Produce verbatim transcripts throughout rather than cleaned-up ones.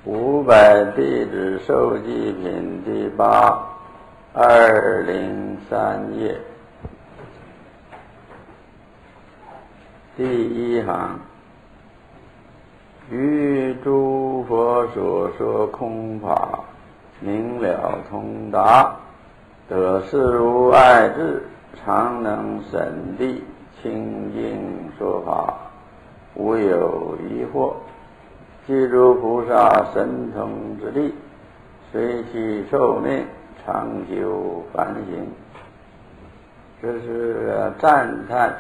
五百弟子受记品第八二零三页第一行，于诸佛所说空法明了通达，得事无碍智，常能审谛清净说法，无有疑惑。即如菩萨神通之力，随其寿命，常修梵行。这是赞叹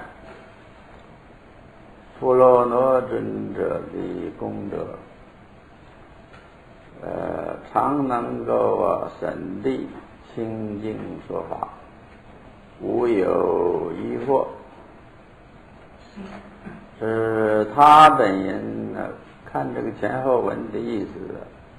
婆罗罗尊者的功德，呃，常能够啊审谛清净说法，无有疑惑。是他本人呢，看这个前后文的意思，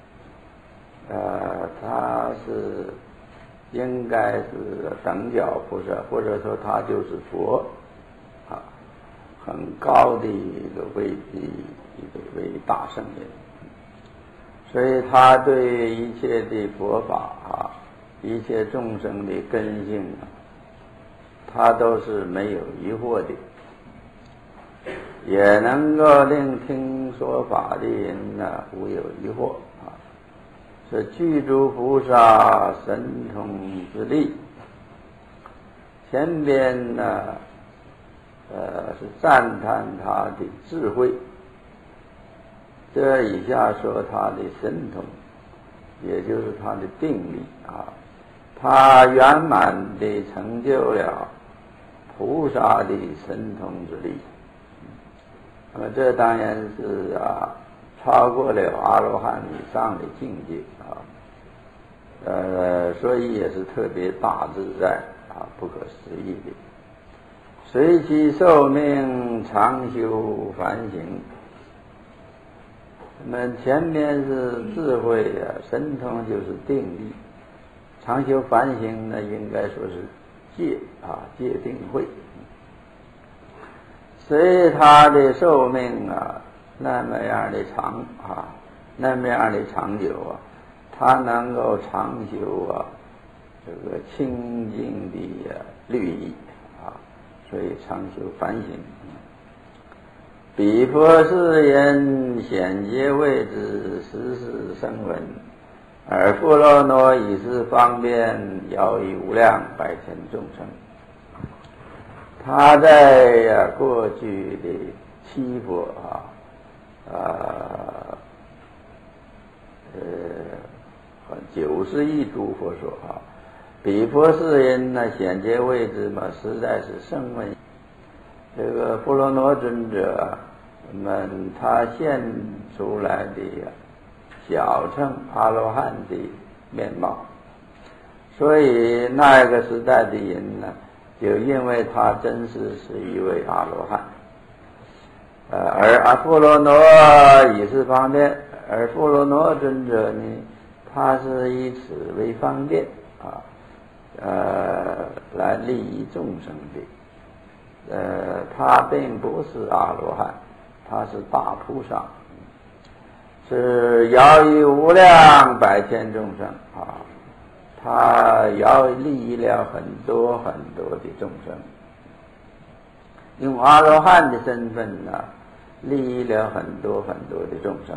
呃，他是应该是等觉菩萨，或者说他就是佛啊，很高的一个位的一个伟大圣人，所以他对一切的佛法啊，一切众生的根性啊，他都是没有疑惑的，也能够令听说法的人呢无有疑惑啊，是具足菩萨神通之力。前边呢，呃，是赞叹他的智慧，这以下说他的神通，也就是他的定力啊，他圆满地成就了菩萨的神通之力。那么这当然是啊，超过了阿罗汉以上的境界啊，呃，所以也是特别大自在啊，不可思议的。随其寿命，常修梵行。那么前面是智慧啊，神通就是定力，常修梵行呢，应该说是戒啊，戒定慧。随他的寿命啊，那么样的长啊，那么样的长久啊，他能够长修啊，这个清净的、啊、律仪啊，所以常修梵行。彼佛是言显结位之时时声闻，而富罗罗以是方便摇以无量百千众生。他在啊过去的七佛啊，啊呃九十亿诸佛说啊，彼佛是人呢显结位置嘛，实在是声闻。这个婆罗罗尊者们他现出来的小乘阿罗汉的面貌，所以那个时代的人呢，就因为他真是是一位阿罗汉，呃，而阿富罗罗以是方便，而富罗罗尊者呢，他是以此为方便啊，呃，来利益众生的，呃，他并不是阿罗汉，他是大菩萨，是摇以无量百千众生啊。他要利益了很多很多的众生，用阿罗汉的身份呢，利益了很多很多的众生。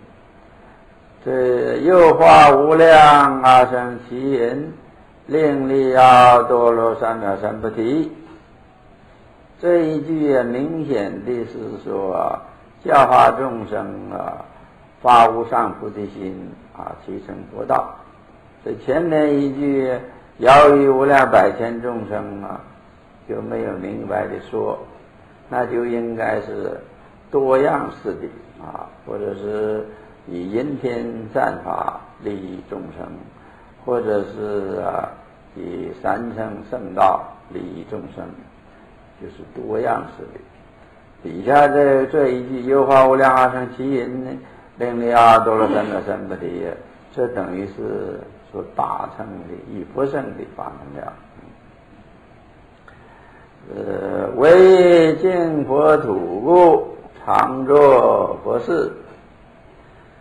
这又化无量阿僧祇人，令利阿多罗三藐三菩提。这一句啊，明显的是说啊，教化众生啊，发无上菩提心啊，其成佛道。这前面一句摇以无量百千众生啊，就没有明白的说，那就应该是多样式的啊，或者是以因天赞法利益众生，或者是啊以三乘圣道利益众生，就是多样式的。底下这这一句优化无量阿僧祇人呢，令利阿多罗三藐三菩提，这等于是所大乘的以佛乘的法门了。呃，为净佛土故，常作佛事。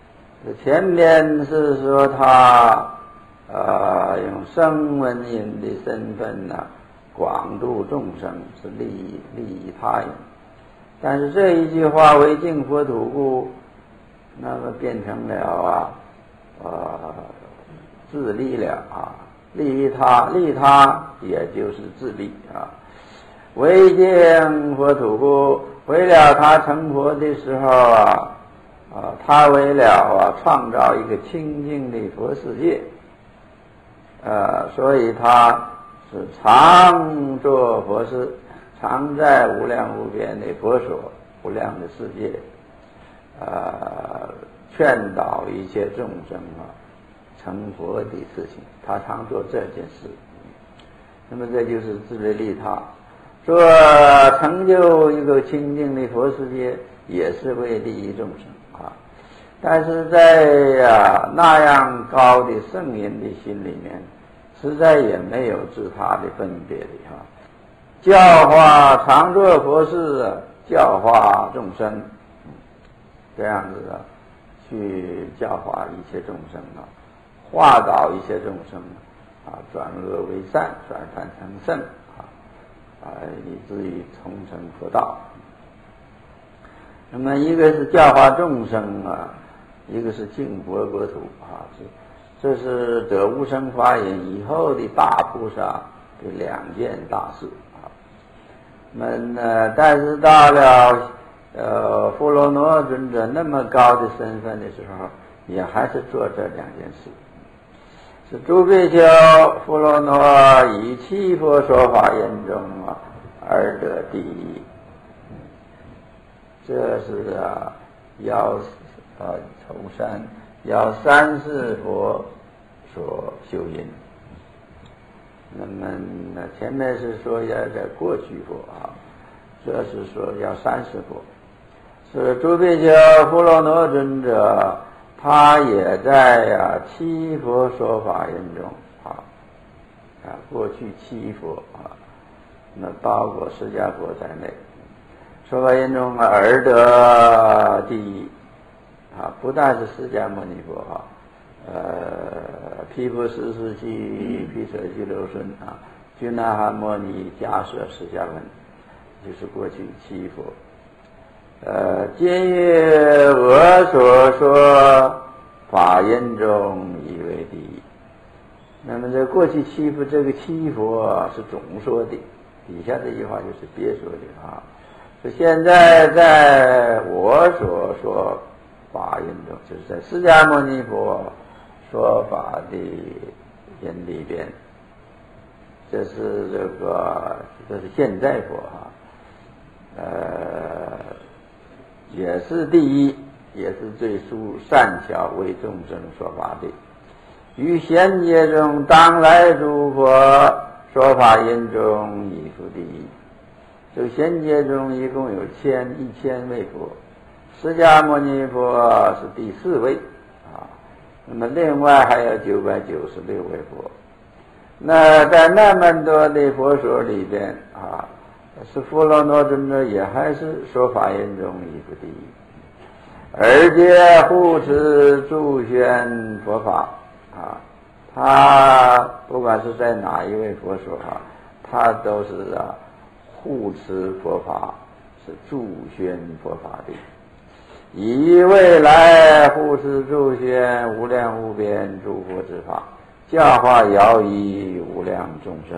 前面是说他呃用声闻因的身份呢、啊，广度众生，是利益利益他人。但是这一句话为净佛土故，那么变成了啊呃自利了啊，利益他，利他也就是自利啊。为净佛土故，为了他成佛的时候啊。啊，他为了啊创造一个清净的佛世界，呃，所以他是常做佛事，常在无量无边的佛所、无量的世界，呃，劝导一切众生啊成佛的事情，他常做这件事。那么这就是自利利他，做成就一个清净的佛世界，也是为利益众生。但是在呀、啊、那样高的圣人的心里面，实在也没有自他的分别的哈、啊。教化常做佛事，教化众生，这样子的去教化一切众生啊，化导一切众生啊，转恶为善，转善成圣啊，啊，以至于重成佛道。那么一个是教化众生啊。一个是净佛国土啊，这这是得无生法忍以后的大菩萨的两件大事啊。那么呢，但是到了呃佛罗挪尊者那么高的身份的时候，也还是做这两件事。是诸比丘佛罗挪以七佛说法言中啊，而得第一。这是啊要。啊，从三要三世佛所修因。那么呢，前面是说要在过去佛啊，这是说要三世佛。是诸比丘佛罗挪尊者，他也在呀、啊、七佛说法因中啊啊，过去七佛啊，那包括释迦佛在内，说法因中而得第一。啊，不但是释迦牟尼佛哈，呃，毗婆尸世系、毗舍俱留孙啊，拘那含摩尼、迦舍释迦文，就是过去七佛。呃，今日我所说法因中以为第一。那么这过去七佛，这个七佛是总说的，底下这句话就是别说的啊。说现在在我所说。法因中，就是在释迦牟尼佛说法的因里边，这是这个这是现在佛啊，呃，也是第一，也是最殊善巧为众生说法的。于现界中当来诸佛说法因中亦复第一。这个现界中一共有千一千位佛。释迦牟尼佛是第四位啊，那么另外还有九百九十六位佛。那在那么多的佛所里边啊，是佛罗挪尊者也还是说法因中亦复第一，而且护持助宣佛法啊，他不管是在哪一位佛所啊，他都是啊护持佛法，是助宣佛法的。以未来护持助宣无量无边诸佛之法，教化摇移无量众生。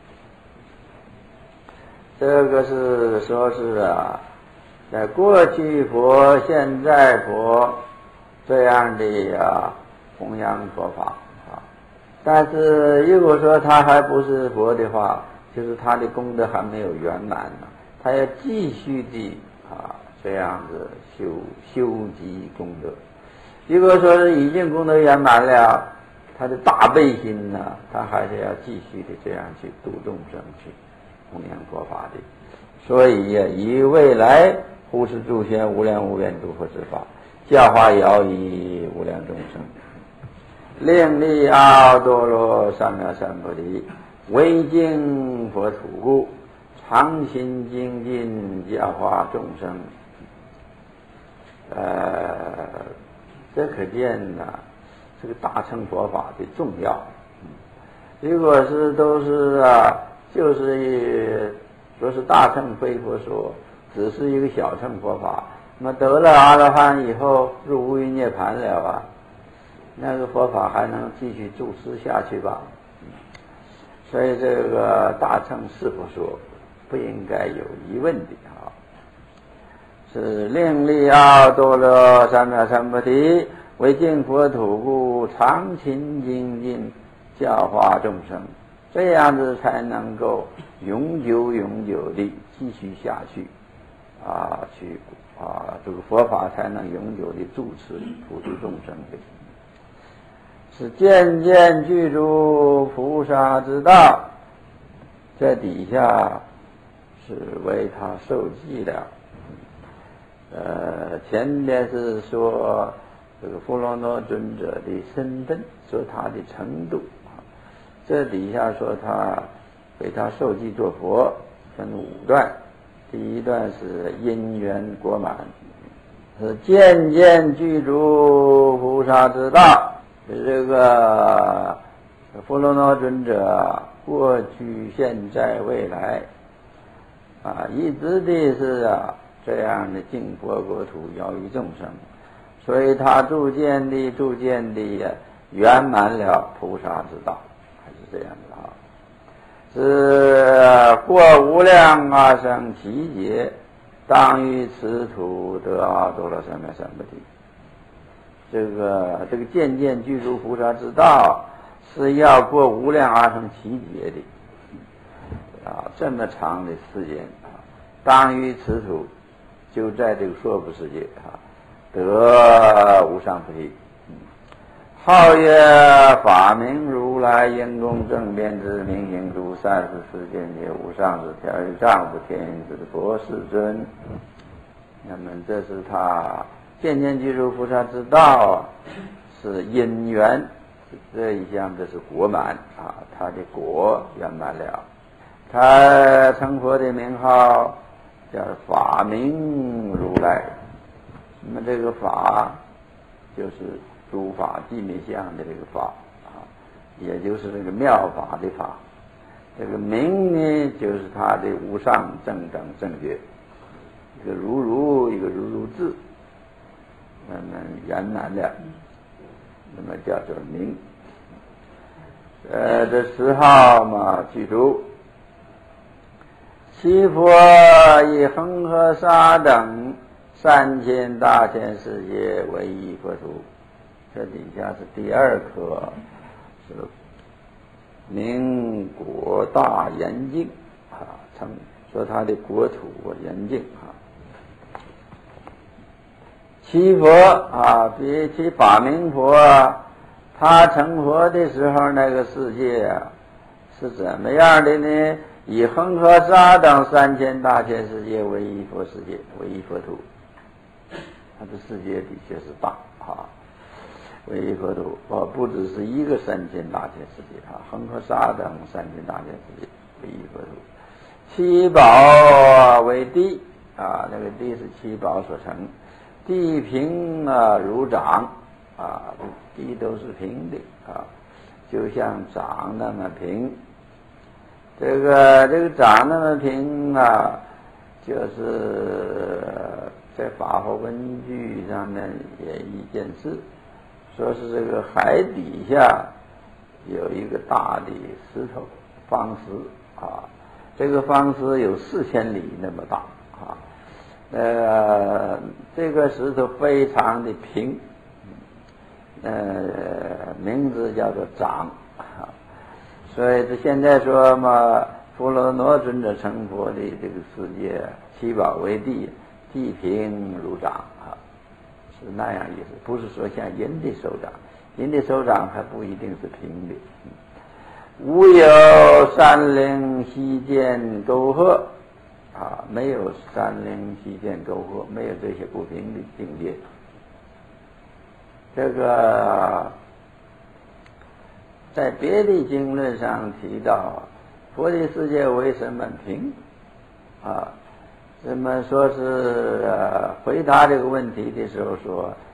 这个是说是啊，在过去佛、现在佛这样的啊弘扬佛法啊，但是如果说他还不是佛的话，就是他的功德还没有圆满呢，他要继续的啊这样子修修集功德。如果说是已经功德圆满了，他的大悲心呢，他还是要继续的这样去度众生，去弘扬佛法的。所以呀，以未来护持助宣无量无边诸佛之法，教化摇移无量众生，令利阿多罗三藐三菩提，为净佛土故，常心精进教化众生。呃， 这可见呐、啊，这个大乘佛法的重要。如果是都是啊，就是说是大乘非佛说，只是一个小乘佛法，那么得了阿罗汉以后入无余涅盘了啊，那个佛法还能继续住持下去吧？所以这个大乘是佛说，不应该有疑问的啊。是令力奥多罗三藐三菩提，为净佛土故，常勤精进，教化众生，这样子才能够永久永久地继续下去啊，去啊，这个佛法才能永久地住持普度众生的。是渐渐具足菩萨之道，在底下是为他受记的。呃，前边是说这个富罗罗尊者的身份，说他的程度啊。这底下说他为他受记做佛，分五段。第一段是因缘果满，是渐渐具足菩萨之道。这个富罗罗尊者过去、现在、未来啊，一直的是啊。这样的净佛国土摇于众生，所以他逐渐地、逐渐地圆满了菩萨之道，还是这样的啊。是过无量阿僧祇劫，当于此土得阿多罗三藐三菩提。这个这个渐渐具足菩萨之道，是要过无量阿僧祇劫的啊，这么长的时间啊，当于此土。就在这个娑婆世界啊，得无上菩提。号曰法明如来因功正遍知明行诸三世世间界无上士调御丈夫天音之佛世尊。那么这是他渐渐具足菩萨之道，是因缘这一项，这是果满啊，他的果圆满了。他成佛的名号叫法明如来。那么这个法就是诸法寂灭相的这个法啊，也就是这个妙法的法。这个明呢，就是他的无上正等正觉，一个如如，一个如如智，那么圆满的，那么叫做明。呃，这十号嘛，具足。其佛以恒河沙等三千大千世界为一佛土。这底下是第二颗，是明国大严净啊，称说他的国土严净啊。其佛啊，比起法明佛啊，他成佛的时候那个世界啊，是怎么样的呢？以恒河沙等三千大千世界为一佛世界，为一佛土。他的世界的确是大啊，为一佛土。哦，不只是一个三千大千世界啊，恒河沙等三千大千世界为一佛土。七宝为地啊，那个地是七宝所成。地平啊如掌啊，地都是平的啊，就像掌那么平。这个这个掌那么平啊，就是在法华文具上面也一件事，说是这个海底下有一个大的石头方石啊，这个方石有四千里那么大啊，呃，这个石头非常的平，呃，名字叫做掌啊。所以这现在说嘛，富罗罗尊者成佛的这个世界，七宝为地，地平如掌啊，是那样意思，不是说像人的手掌，人的手掌还不一定是平的。无有山岭溪涧沟壑啊，没有山岭溪涧沟壑，没有这些不平的境界。这个在别的经论上提到，佛的世界为什么平啊？那么说是、呃、回答这个问题的时候说，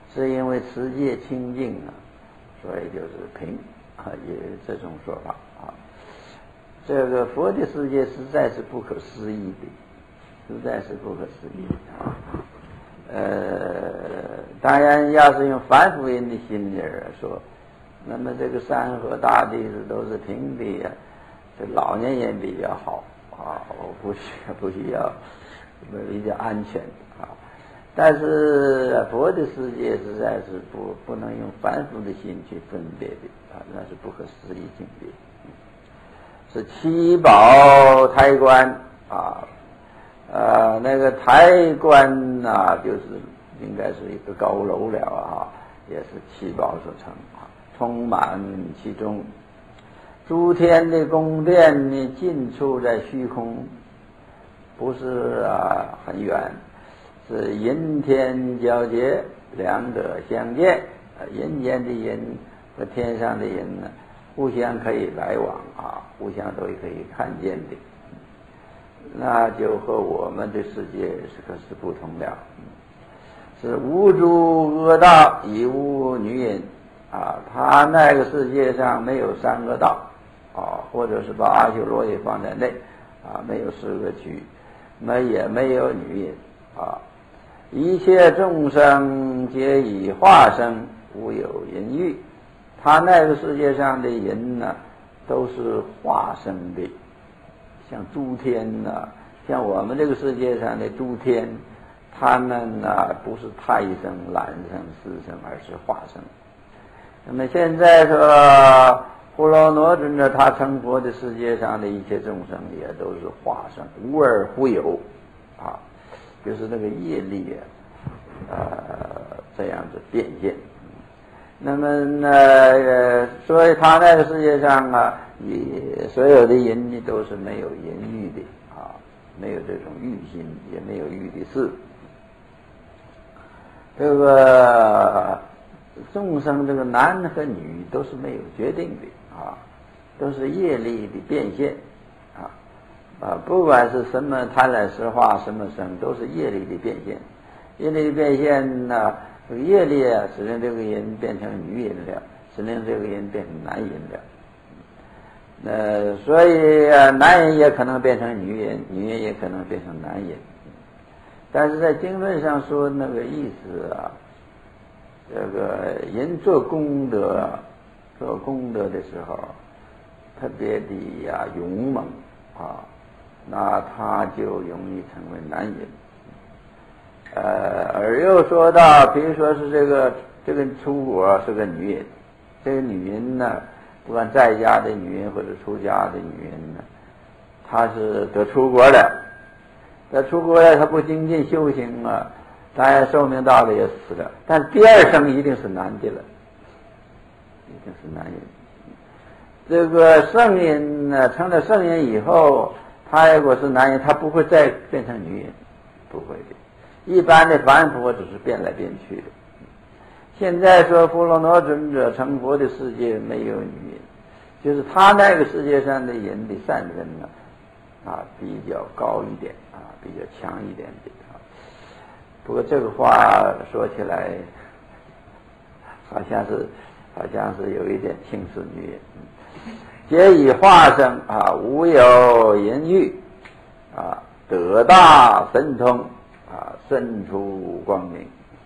是因为持戒清净啊，所以就是平啊，也有这种说法啊。这个佛的世界实在是不可思议的，实在是不可思议的啊。呃，当然要是用凡夫人的心理来说，那么这个山河大地是都是平的呀，这老年人比较好啊，我不需不需要比较安全啊。但是佛的世界实在是不不能用凡夫的心去分别的啊，那是不可思议境界。是七宝台观啊，呃，那个台观呐、啊，就是应该是一个高楼了啊，也是七宝所成啊，充满其中。诸天的宫殿呢，尽处在虚空，不是啊很远，是阴天交接，两者相见，啊，阴间的人和天上的人呢，互相可以来往啊，互相都可以看见的，那就和我们的世界是可是不同了。是无诸恶道，以无女人啊，他那个世界上没有三恶道啊，或者是把阿修罗也放在内啊，没有四个区，没也没有女人啊，一切众生皆以化生，无有淫欲。他那个世界上的人呢，都是化生的，像诸天呢、啊，像我们这个世界上的诸天，他们呢、啊、不是胎生、卵生、湿生，而是化生。那么现在说呼罗罗尊者他成佛的世界上的一切众生也都是化生，无二互有啊，就是那个业力啊，呃，这样子变现。那么呢、呃，所以他那个世界上啊，也所有的人呢都是没有淫欲的啊，没有这种欲心，也没有欲的事。这个众生这个男和女都是没有决定的啊，都是业力的变现啊啊，不管是什么贪婪实化什么生，都是业力的变现。业力的变现呢、啊。这个业力啊，使得这个人变成女人了，使得这个人变成男人了。呃，所以啊，男人也可能变成女人，女人也可能变成男人。但是在经论上说那个意思啊，这个人做功德，做功德的时候，特别的呀勇猛啊，那他就容易成为男人。呃，而又说到，比如说是这个这个出国是个女人，这个女人呢，不管在家的女人或者出家的女人呢，她是得出国了，得出国了，她不精进修行啊，当然寿命到了也死了，但第二生一定是男的了，一定是男人。这个圣人呢，成了圣人以后，他如果是男人，他不会再变成女人，不会的。一般的凡夫只是变来变去的。现在说富罗罗尊者成佛的世界没有女人，就是他那个世界上的人的善根呢，啊比较高一点啊，比较强一点的啊。不过这个话说起来，好像是好像是有一点轻视女人。皆以化生啊，无有淫欲啊，得大神通。啊，身出光明。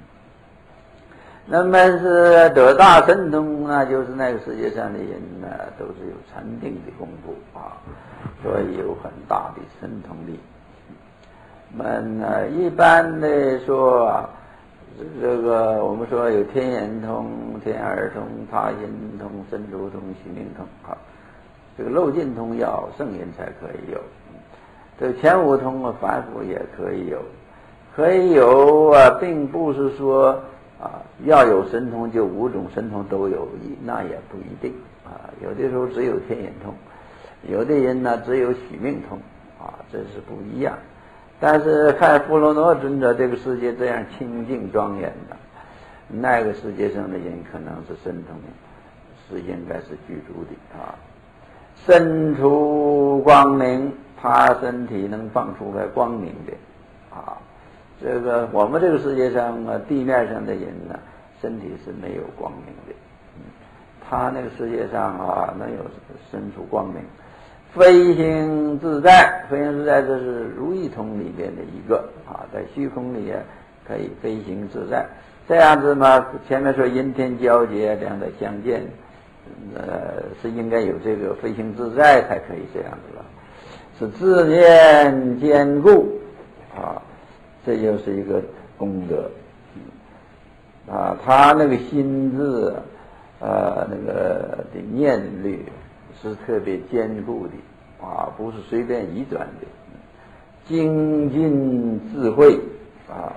那么是得大神通啊，就是那个世界上的人呢，都是有禅定的功夫啊，所以有很大的神通力。那么呢，一般的说啊，这个我们说有天眼通、天耳通、他心通、身出通、须弥通啊，这个漏尽通要圣人才可以有，这个前五通啊，凡夫也可以有。可以有啊，并不是说啊要有神通就五种神通都有，那也不一定啊。有的时候只有天眼通，有的人呢只有许命通啊，这是不一样。但是看富罗罗尊者这个世界这样清净庄严的，那个世界上的人可能是神通是应该是具足的啊。身出光明，他身体能放出来光明的啊。这个我们这个世界上啊，地面上的人呢， 身体是没有光明的。嗯，他那个世界上啊，能有身处光明，飞行自在，飞行自在这是如意通里面的一个啊，在虚空里可以飞行自在。这样子嘛，前面说阴天交接，两者相见，呃，是应该有这个飞行自在才可以这样子了。是自念坚固啊，这就是一个功德。嗯、啊，他那个心智，呃，那个的念力是特别坚固的啊，不是随便移转的。精进智慧啊，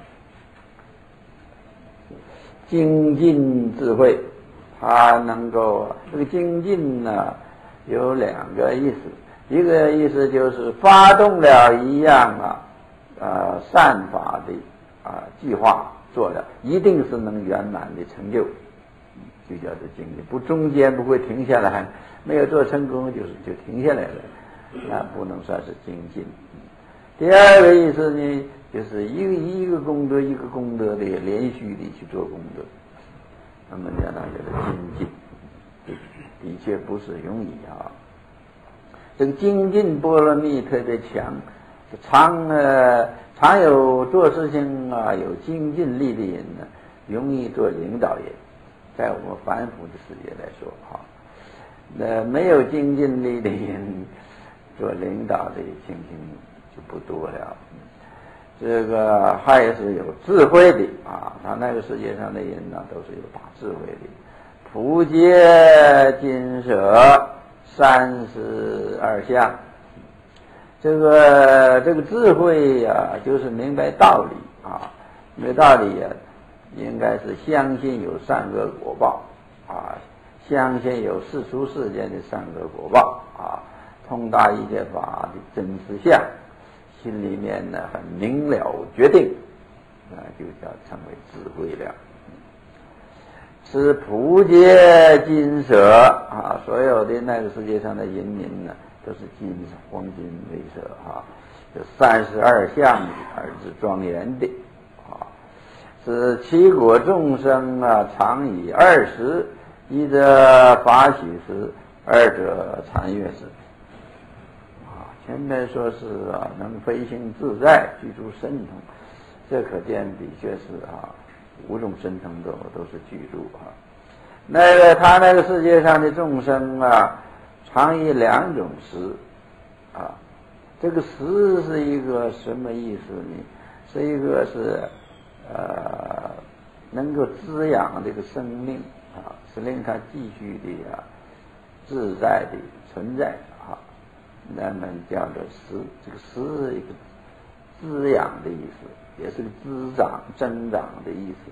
精进智慧，它能够这个精进呢有两个意思。一个意思就是发动了一样啊，呃，善法的啊计划做了，一定是能圆满的成就，就叫做精进，不中间不会停下来，没有做成功就是就停下来了，那不能算是精进。第二个意思呢，就是一个一个功德一个功德的连续的去做功德，那么讲那叫做精进，的确不是容易啊。这个精进波罗蜜特别强，常呃常有做事情啊有精进力的人呢，容易做领导人。在我们凡夫的世界来说哈，那没有精进力的人做领导的情形就不多了。这个还是有智慧的啊，他那个世界上的人呢，都是有大智慧的。普戒金舍三十二相，这个这个智慧呀、啊，就是明白道理啊，明白道理呀、啊，应该是相信有善恶果报啊，相信有世俗世间的善恶果报啊，通达一切法的真实相，心里面呢很明了决定，那就叫成为智慧了。是普戒金舍啊，所有的那个世界上的人民呢，都是金黄金为舍啊，这三十二相而是庄严的啊。是七果众生啊，常以二十，一者法喜时，二者禅悦时。啊，前面说是啊，能飞行自在，居住神通，这可见的确是啊。五种神通都都是居住啊，那个他那个世界上的众生啊，常以两种食啊，这个食是一个什么意思呢？是一个是呃能够滋养这个生命啊，是令它继续的啊自在的存在啊，那么叫做食，这个食是一个滋养的意思。也是个滋长、增长的意思。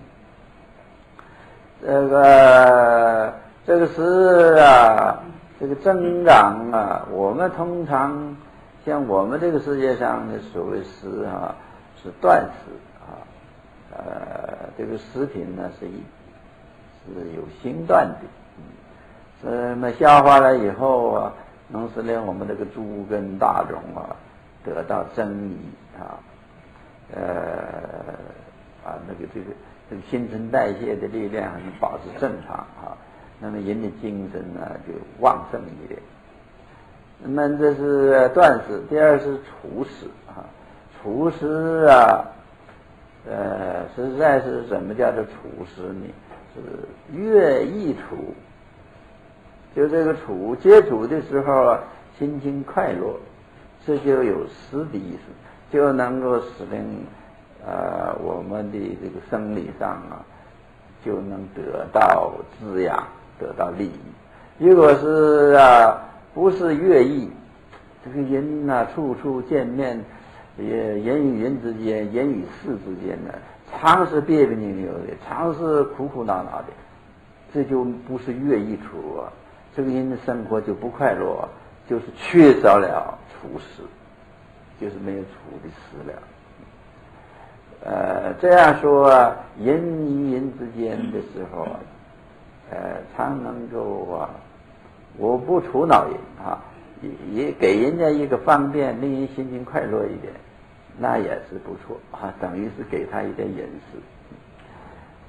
这个这个是啊，这个增长啊，我们通常像我们这个世界上的所谓食啊，是断食啊，呃，这个食品呢是一是有心断的，嗯，那么消化了以后啊，能使令我们这个诸根大种啊得到增益啊。呃啊，那个这个这个新陈代谢的力量还能保持正常啊，那么人的精神呢就旺盛一点。那么这是断食，第二是除食啊，除食啊，呃，实在是什么叫做除食呢？是乐意除，就这个处接触的时候啊，心情快乐，这就有食的意思。就能够使令呃我们的这个生理上啊，就能得到滋养，得到利益。如果是啊不是乐意，这个人啊处处见面，也人与人之间，人与事之间呢，常是别别扭扭的，常是苦苦恼恼的，这就不是乐意处啊，这个人的生活就不快乐，就是缺少了处事。就是没有处的事了，呃，这样说啊，人与人之间的时候啊，呃，常能够啊，我不处恼人啊，也也给人家一个方便，令人心情快乐一点，那也是不错啊，等于是给他一点隐私。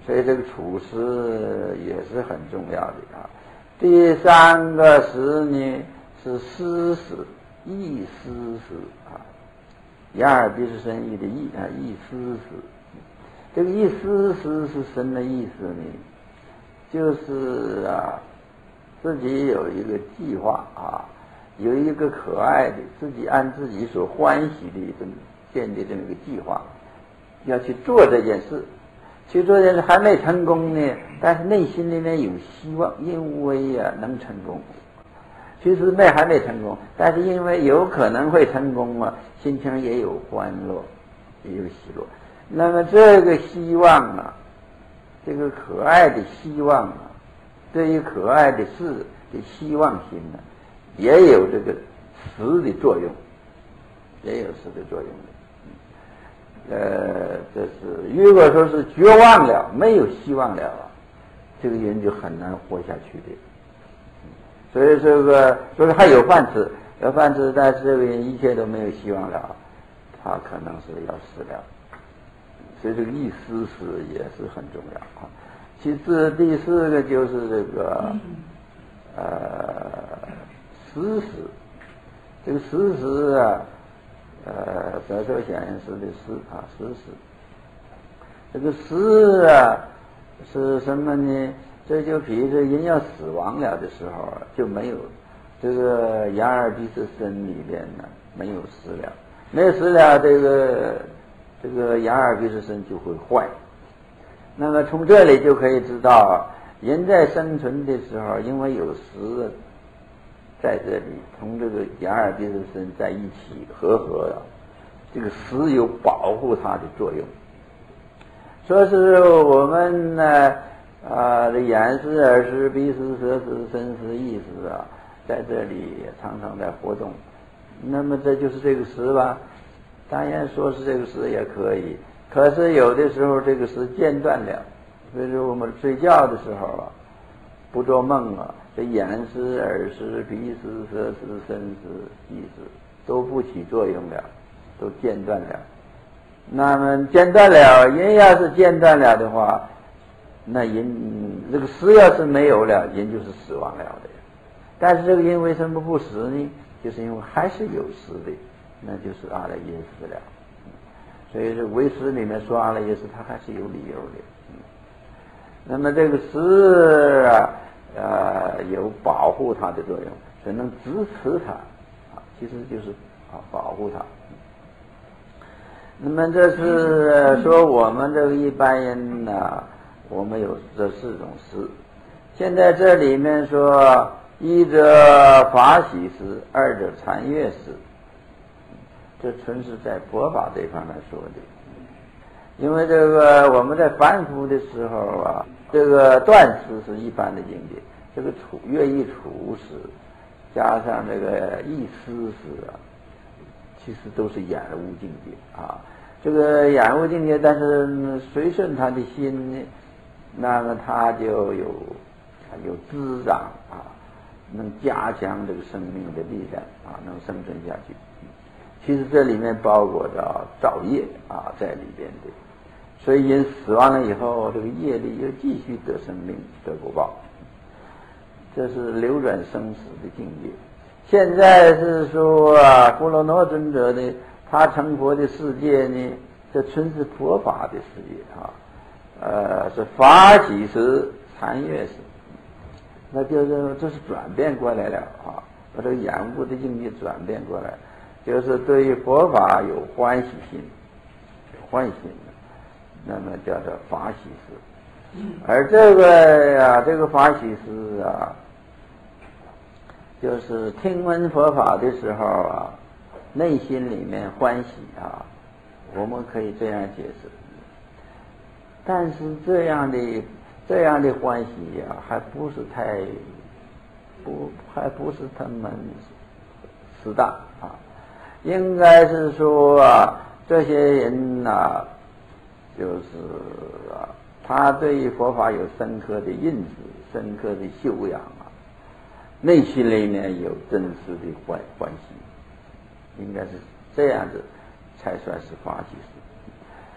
所以这个处事也是很重要的啊。第三个识呢是思识，意思识啊，眼耳鼻舌身意的意啊，意思识。这个意思识是什么意思呢？就是啊，自己有一个计划啊，有一个可爱的，自己按自己所欢喜的一种建立这么一个计划，要去做这件事。去做这件事还没成功呢，但是内心里面有希望，因为啊能成功。其实没还没成功，但是因为有可能会成功啊，心情也有欢乐，也有喜乐。那么这个希望啊，这个可爱的希望啊，对于可爱的事的希望心呢、啊，也有这个识的作用，也有识的作用的。呃，这是如果说是绝望了，没有希望了，这个人就很难活下去的。所以这个，所以还有饭吃，有饭吃，但是这个人一切都没有希望了，他可能是要死了。所以这个意思是也是很重要啊。其次，第四个就是这个呃识识，这个识识啊。呃，德寿显现识的识啊，识识，这个识啊是什么呢？这就比如说人要死亡了的时候，就没有这个眼耳鼻舌身里边呢没有识了，没有识了，这个这个眼耳鼻舌身就会坏。那么从这里就可以知道，人在生存的时候，因为有识在这里，同这个眼耳鼻舌身在一起合合了，这个识有保护它的作用。说是我们呢啊，这眼识、耳识、鼻识、舌识、身识、意识啊，在这里常常在活动。那么这就是这个识吧？当然说是这个识也可以，可是有的时候这个识间断了，比如说我们睡觉的时候啊，不做梦啊。这眼识、耳识、鼻识、舌识、身识、意识都不起作用了，都间断了。那么间断了，人要是间断了的话，那人这个识要是没有了，人就是死亡了的。但是这个人为什么不死呢？就是因为还是有识的，那就是阿赖耶识了。所以这唯识里面说阿赖耶识，它还是有理由的。那么这个识啊。呃，有保护它的作用，所以能支持它啊，其实就是啊保护它。那么这是说我们这个一般人呢、啊，我们有这四种识。现在这里面说，一者法喜识，二者禅悦识，这纯是在佛法这方面说的。因为这个我们在凡夫的时候啊，这个断识是一般的境界，这个处乐意处识加上这个意思识啊，其实都是眼无境界啊。这个眼无境界，但是随顺他的心呢，那么他就有有滋长啊，能加强这个生命的力量啊，能生存下去。其实这里面包括着造业啊在里边的。所以人死亡了以后，这个业力又继续得生命得果报，这是流转生死的境界。现在是说啊，婆罗诺尊者的他成佛的世界呢，这纯是佛法的世界啊，呃，是法喜识、禅悦识，那就是这是转变过来了啊，把这个眼悟的境界转变过来，就是对于佛法有欢喜心，有欢喜心。那么叫做法喜识，而这个呀、啊，这个法喜识啊，就是听闻佛法的时候啊，内心里面欢喜啊，我们可以这样解释。但是这样的这样的欢喜呀、啊，还不是太不还不是他们适当啊，应该是说啊，这些人呐、啊。就是啊，他对于佛法有深刻的认识、深刻的修养啊，内心里面有真实的欢欢喜，应该是这样子才算是法喜识。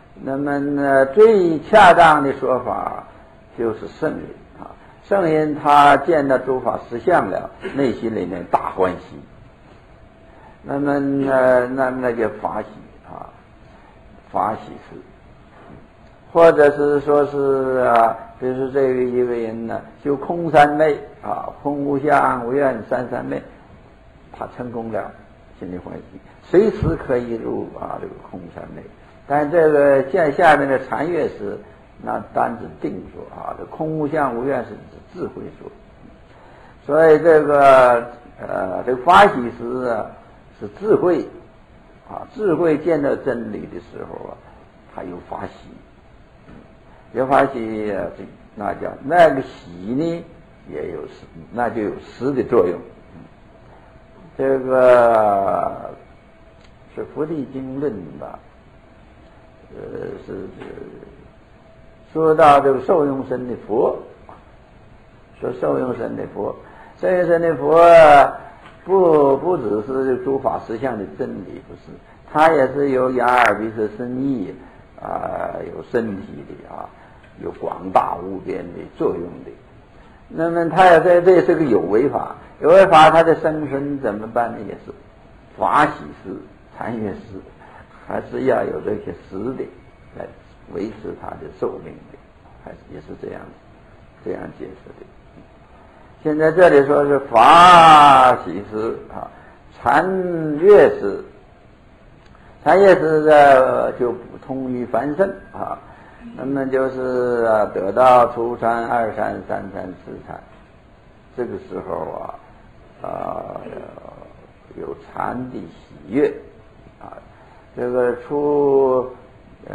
那么呢，最恰当的说法就是圣人啊，圣人他见到诸法实相了，内心里面大欢喜。那么呢，那那就法喜啊，法喜事，或者是说是啊，比如说这个一个人呢，修空三昧啊，空无相无愿三三昧，他成功了，心里欢喜，随时可以入啊这个空三昧。但这个见下面的禅悦时，那单指定说啊，这空无相无愿是指智慧说。所以这个呃，这个法喜时啊，是智慧啊，智慧见到真理的时候啊，他有法喜，有法喜啊，这那叫那个喜呢，也有实，那就有实的作用。这个是《佛地经论》吧。呃，是说到这个受用身的佛，说受用身的佛，受用身的佛不不只是诸法实相的真理，不是，它也是有眼耳鼻舌身意啊、呃，有身体的啊，有广大无边的作用的。那么它也在这是个有为法，有为法它的生身怎么办呢？也是法喜事、禅悦事。还是要有这些实的来维持他的寿命的，还是也是这样这样解释的。现在这里说是法喜事啊，禅悦事，禅悦事的就不同于凡圣啊，那么就是啊得到初禅、二禅、三禅、四禅，这个时候啊啊有禅的喜悦啊。这个初呃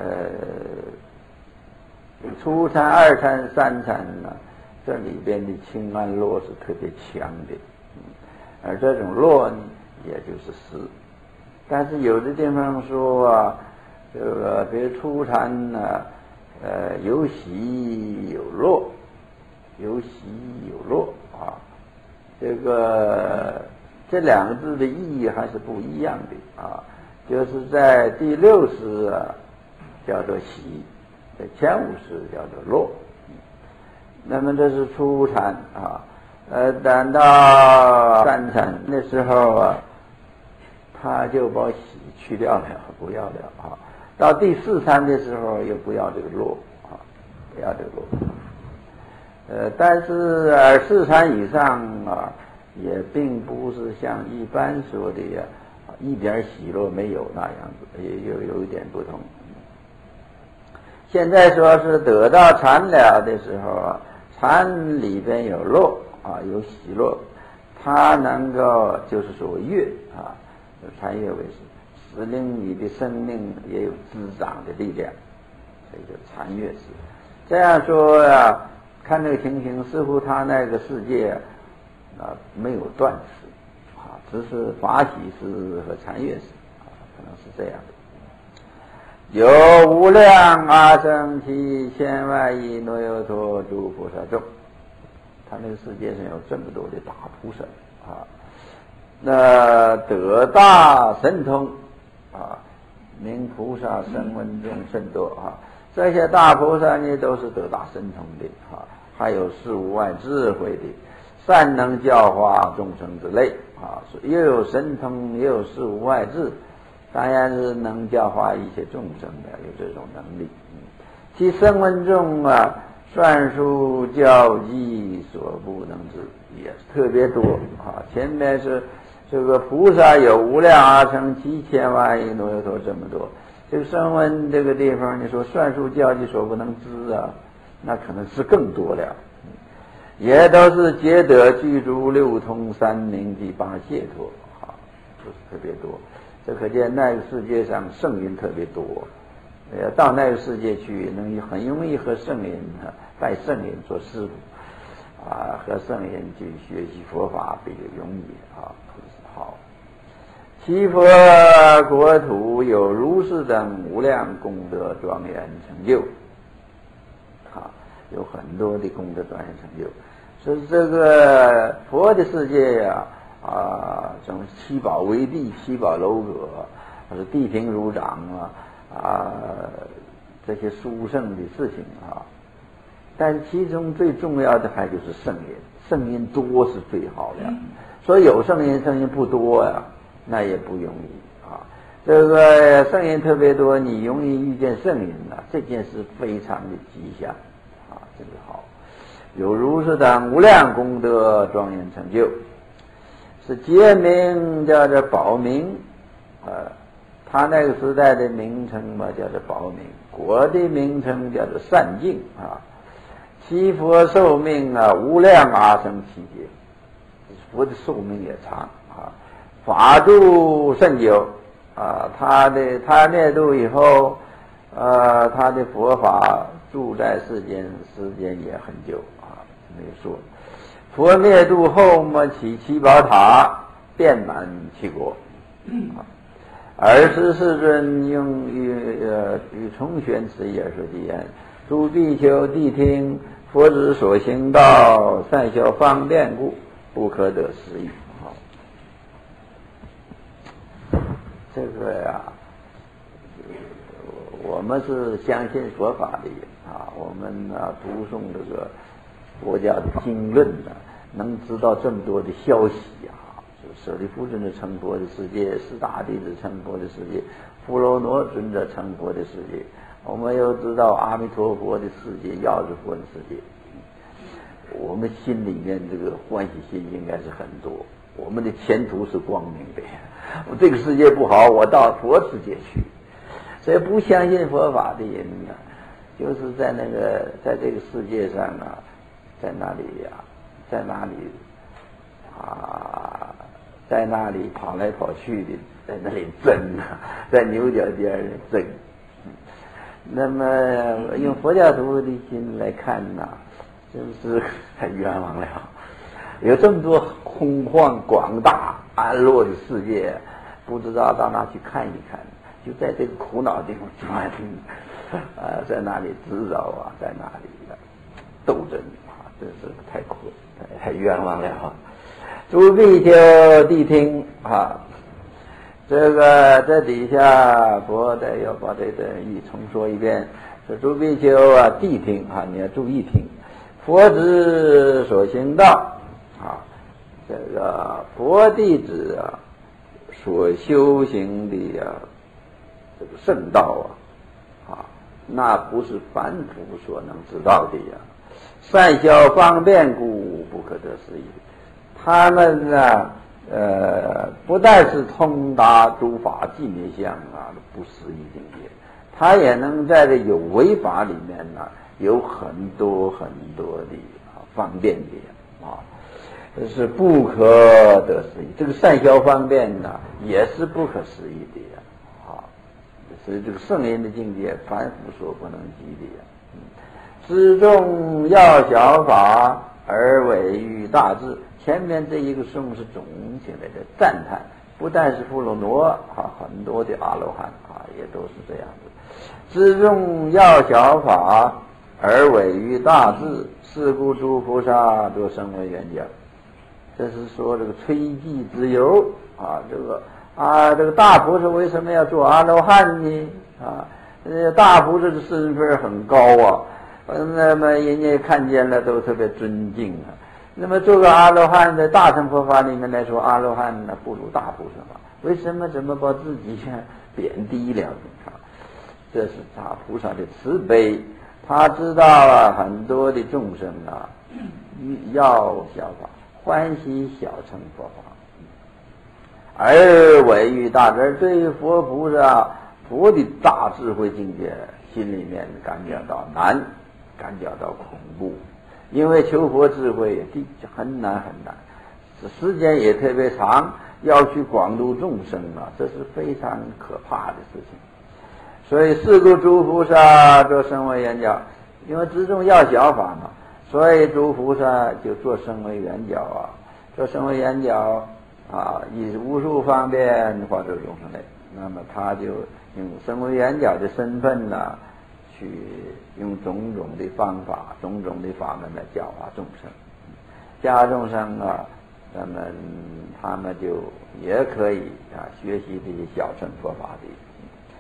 初禅、二禅、三禅呢，这里边的清安乐是特别强的，嗯，而这种乐呢，也就是实。但是有的地方说啊，这个比如初禅呢，呃，有喜有乐，有喜有乐啊，这个这两个字的意义还是不一样的啊。就是在第六识啊，叫做喜；在前五识叫做乐。那么这是初禅啊，呃，等到三禅的时候啊，他就把喜去掉了，不要了啊。到第四禅的时候，又不要这个乐啊，不要这个乐。呃，但是而四禅以上啊，也并不是像一般说的呀。一点喜乐没有那样子，也有有一点不同。现在说是得到禅了的时候啊，禅里边有乐啊，有喜乐，它能够就是说悦啊，禅悦为实，使令你的生命也有滋长的力量，所以叫禅悦时。这样说啊，看这个情形，似乎他那个世界啊没有断食。只是法喜事和禅悦事啊，可能是这样的。有无量阿僧祇千万亿罗由陀诸菩萨众，他那个世界上有这么多的大菩萨啊，那得大神通啊，名菩萨声闻众甚多啊。这些大菩萨呢，都是得大神通的啊，还有事无外智慧的，善能教化众生之类。啊，又有神通，又有事无外智，当然是能教化一些众生的，有这种能力。嗯，其声闻众啊，算数教计所不能知，也是特别多啊。前面是这个菩萨有无量阿僧祇千万亿罗由陀这么多，这个声闻这个地方，你说算数教计所不能知啊，那可能是更多了。也都是皆得具足六通三明及八解脱啊，都是特别多。这可见那个世界上圣人特别多，呃，到那个世界去，能很容易和圣人啊，拜圣人做师傅啊，和圣人去学习佛法比较容易啊，好。其佛国土有如是等无量功德庄严成就，啊，有很多的功德庄严成就。所以这个佛的世界呀、啊，啊，什么七宝为地，七宝楼阁，是地平如掌啊，啊， 这些殊胜的事情啊。但其中最重要的还就是圣言，圣言多是最好的。所以有圣言，圣言不多呀、啊，那也不容易啊。这个圣言特别多，你容易遇见圣言啊，这件事非常的吉祥啊，这个好。有如是等无量功德庄严成就，是节名叫做宝明，呃，他那个时代的名称嘛叫做宝明，国的名称叫做善净啊。其佛寿命啊，无量阿僧祇劫，佛的寿命也长啊。法度甚久啊，他的他灭度以后，呃，他的佛法住在世间，时间也很久啊，没说。佛灭度后嘛，起七宝塔，遍满七国。啊，尔时世尊用与呃与重宣此也说偈言：诸比丘谛听。佛之所行道，善巧方便故，不可得思议。好，这个呀、啊，我们是相信佛法的人啊，我们啊读诵这个佛教的经论呢、啊，能知道这么多的消息啊。就舍利弗尊者成佛的世界，四大弟子成佛的世界，富罗罗尊者成佛的世界。我们又知道阿弥陀佛的世界，药师佛的世界，我们心里面这个欢喜心应该是很多，我们的前途是光明的。我这个世界不好，我到佛世界去。所以不相信佛法的人呢，就是在那个在这个世界上啊，在那里呀、啊，在那里啊，在那里跑来跑去的，在那里争啊，在牛角尖上争。那么用佛教徒的心来看呐，真是太冤枉了。有这么多空旷广大安乐的世界，不知道到哪去看一看，就在这个苦恼地方转，啊，在那里执着啊，在那里斗争啊，真是太苦太太冤枉了。诸比丘谛听啊。这个这底下佛得要把这段意重说一遍，说诸比丘啊，谛听啊，你要注意听。佛之所行道啊，这个佛弟子啊所修行的啊这个圣道啊啊，那不是凡夫所能知道的呀。善巧方便故，不可得思议。他们呢？呃，不但是通达诸法寂灭相啊，不思议境界，他也能在这有为法里面呢、啊，有很多很多的啊方便的啊，这是不可得思议。这个善巧方便呢、啊，也是不可思议的呀啊，所以这个圣人的境界，凡夫所不能及的呀。嗯，知众要小法而委于大智。前面这一个颂是总起来的赞叹，不但是富罗罗啊，很多的阿罗汉啊，也都是这样子。知众要小法而委于大智，是故诸菩萨都生为圆教。这是说这个摧寂之由啊，这个啊，这个大菩萨为什么要做阿罗汉呢？啊，呃，大菩萨的身份很高啊，那么人家看见了都特别尊敬啊。那么做个阿罗汉，在大乘佛法里面来说，阿罗汉呢不如大菩萨嘛？为什么怎么把自己贬低了呢？这是大菩萨的慈悲，他知道啊很多的众生啊要小法，欢喜小乘佛法，而委于大智。对于佛菩萨佛的大智慧境界，心里面感觉到难，感觉到恐怖。因为求佛智慧很难很难，时间也特别长，要去广度众生啊，这是非常可怕的事情。所以是故诸菩萨做声闻缘觉，因为知众要小法嘛，所以诸菩萨就做声闻缘觉啊，做声闻缘觉啊，以无数方便化作众生类。那么他就用声闻缘觉的身份呢、啊。去用种种的方法、种种的法门来教化众生，教化众生啊，那么他们就也可以啊学习这些小乘佛法的。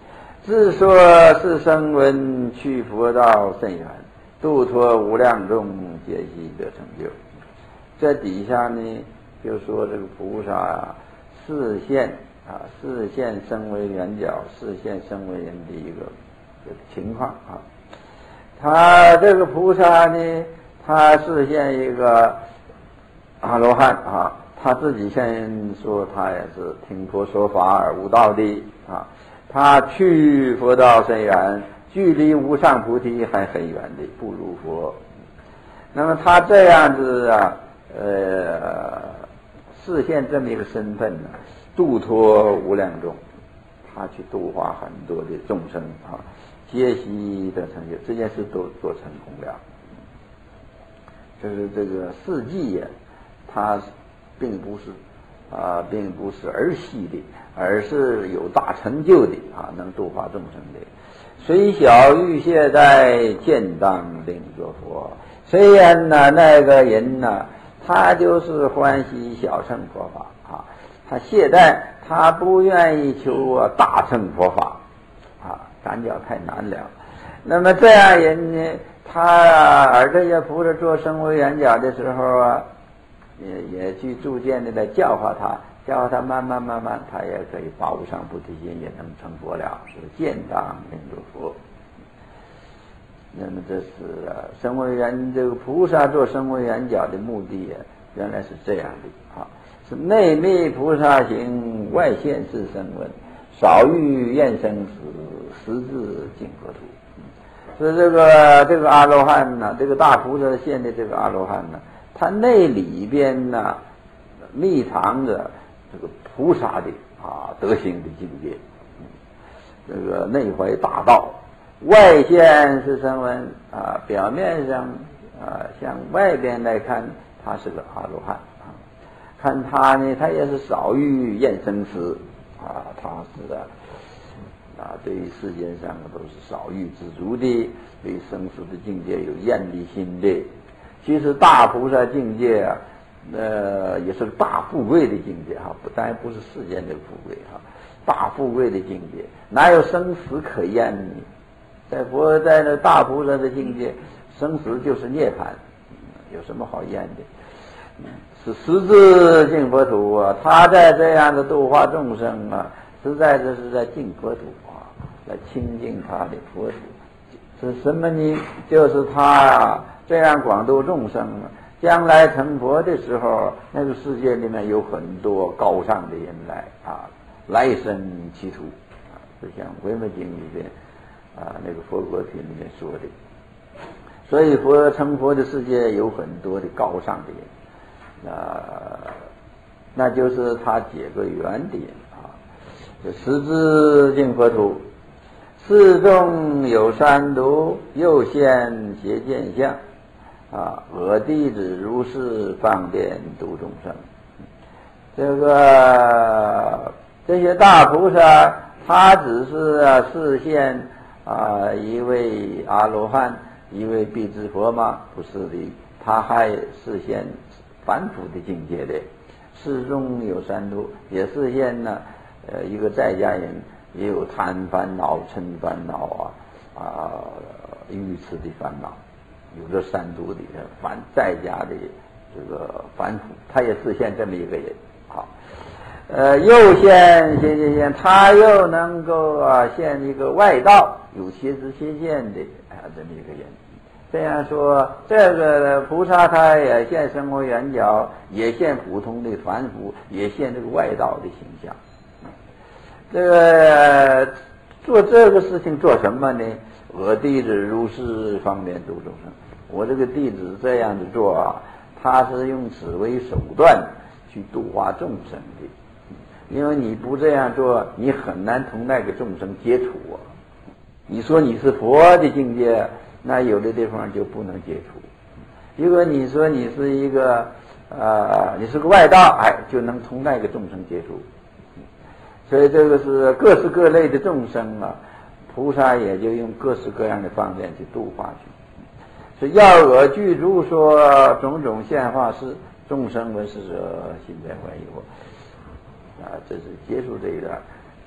自说是声闻去佛道甚远，度脱无量众，皆悉得成就。这底下呢，就说这个菩萨啊，示现啊，示现身为圆角，示现身为人的一个这个情况啊。他这个菩萨呢，他示现一个阿罗汉啊，他自己先说他也是听佛说法而悟道的啊。他去佛道甚远，距离无上菩提还很远的，不如佛。那么他这样子啊，呃，示现这么一个身份呢，度脱无量众，他去度化很多的众生啊，皆悉的成就，这件事都做成功了。就是这个事迹呀，他并不是啊，并不是儿戏的，而是有大成就的啊，能度化众生的。虽小欲懈怠，见当令作佛。虽然呢，那个人呢，他就是欢喜小乘佛法啊，他懈怠，他不愿意求啊大乘佛法啊，感觉太难了。那么这样人呢，他啊，而这些菩萨做声闻缘觉的时候啊，也也去逐渐的来教化他，教化他慢慢慢慢，他也可以发无上菩提心，也能成佛了，是见当令作佛。那么这是啊，声闻缘这个菩萨做声闻缘觉的目的啊，原来是这样的啊，是内密菩萨行，外现是声闻，少欲厌生死，实质净佛土。所以这个这个阿罗汉呢，这个大菩萨现的这个阿罗汉呢，他内里边呢密藏着这个菩萨的啊德行的境界，这个内怀大道，外现是声闻啊，表面上啊向外边来看，他是个阿罗汉啊，看他呢，他也是少欲厌生死啊，他是啊。啊，对于世间上都是少欲知足的，对于生死的境界有厌离心的。其实大菩萨境界啊，呃，也是大富贵的境界哈，不当然不是世间的富贵哈，大富贵的境界，哪有生死可厌呢？在佛在那大菩萨的境界，生死就是涅槃，有什么好厌的？是实质净佛土啊，他在这样的度化众生啊，实在这是在净佛土啊，来亲近他的佛土。是什么呢？就是他啊，这样广度众生啊，将来成佛的时候，那个世界里面有很多高尚的人来啊，来生其土啊，就像《维摩经》里边啊那个佛国品里面说的。所以佛成佛的世界有很多的高尚的人啊，那就是他结个缘的人啊。实质净佛土，四众有三毒，右现邪见相啊，我弟子如是方便度众生。这个这些大菩萨，他只是啊示现啊一位阿罗汉，一位辟支佛吗？不是的，他还示现凡夫的境界的。四众有三毒，也示现呢。呃，一个在家人也有贪烦恼、嗔烦恼啊啊，愚痴的烦恼，有这三毒的凡在家的这个凡夫，他也是现这么一个人。好，呃，又现现现现，他又能够啊现一个外道，有邪知邪见的啊这么一个人。这样说，这个菩萨他也现声闻缘觉，也现普通的凡夫，也现这个外道的形象。这个做这个事情做什么呢？我弟子如是方便度众生。我这个弟子这样子做啊，他是用此为手段去度化众生的。因为你不这样做，你很难同那个众生接触啊。你说你是佛的境界，那有的地方就不能接触。如果你说你是一个呃，你是个外道，哎，就能同那个众生接触。所以这个是各式各类的众生啊，菩萨也就用各式各样的方面去度化去。所以要我具足说种种现化事，众生闻是者心在怀疑我。啊，这是结束这一段。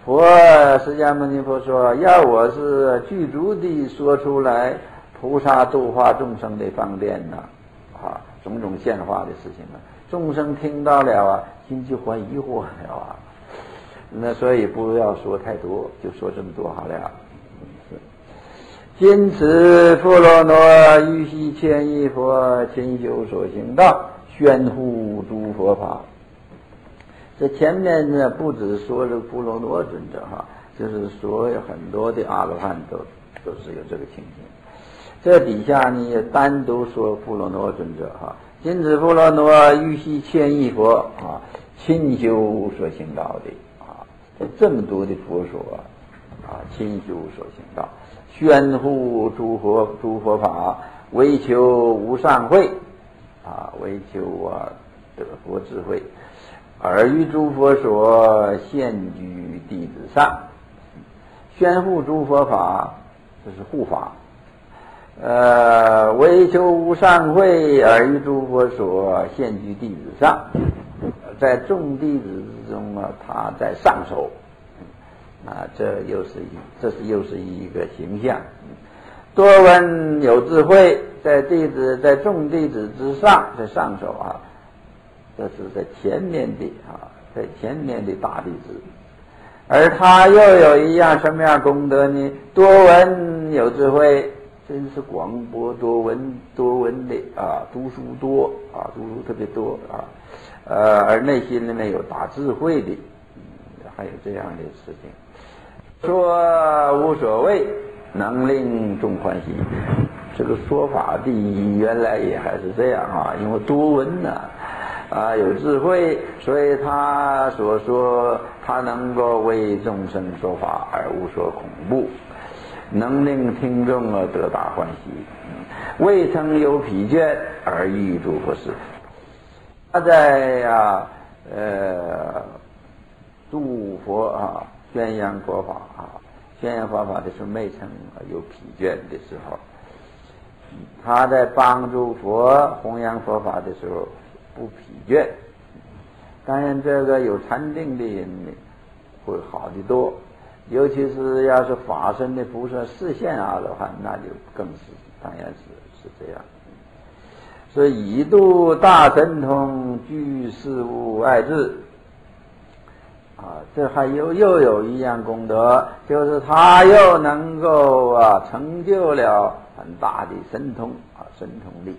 佛释迦牟尼佛说，要我是具足地说出来菩萨度化众生的方便呢，啊，种种现化的事情啊，众生听到了啊，心就怀疑惑了啊。那所以不要说太多，就说这么多好了。今此佛罗挪于悉千亿佛勤修所行道，宣护诸佛法。这前面呢，不只说这个婆罗挪尊者哈，就是说有很多的阿罗汉都都是有这个情形。这底下呢，也单独说婆罗挪尊者哈，今此婆罗挪于悉千亿佛啊，勤修所行道的啊，这么多的佛所啊，啊，勤修所行道。宣护诸佛诸佛法，为求无上慧啊，为求啊得佛智慧，而于诸佛所现居弟子上。宣护诸佛法，这是护法。呃，为求无上慧，而于诸佛所现居弟子上，在众弟子之中啊，他在上首。啊，这又是一，这是又是一个形象。多闻有智慧，在弟子在众弟子之上，在上首啊，这是在前面的啊，在前面的大弟子。而他又有一样什么样功德呢？多闻有智慧，真是广博多闻多闻的啊，读书多啊，读书特别多啊，呃，而内心里面有大智慧的，嗯，还有这样的事情。说无所谓，能令众欢喜。这个说法第一，原来也还是这样啊，因为多闻呢，啊，有智慧，所以他所说，他能够为众生说法而无所恐怖，能令听众啊得大欢喜，未曾有疲倦而欲诸佛事。他在啊呃度佛啊。宣扬佛法啊，宣扬佛法的时候没曾有疲倦的时候，他在帮助佛弘扬佛法的时候不疲倦。当然，这个有禅定的人呢，会好得多，尤其是要是法身的菩萨示现阿罗汉，那就更是，当然是是这样。所以以度大神通，具事无碍智。啊，这还有又有一样功德，就是他又能够啊成就了很大的神通啊神通力。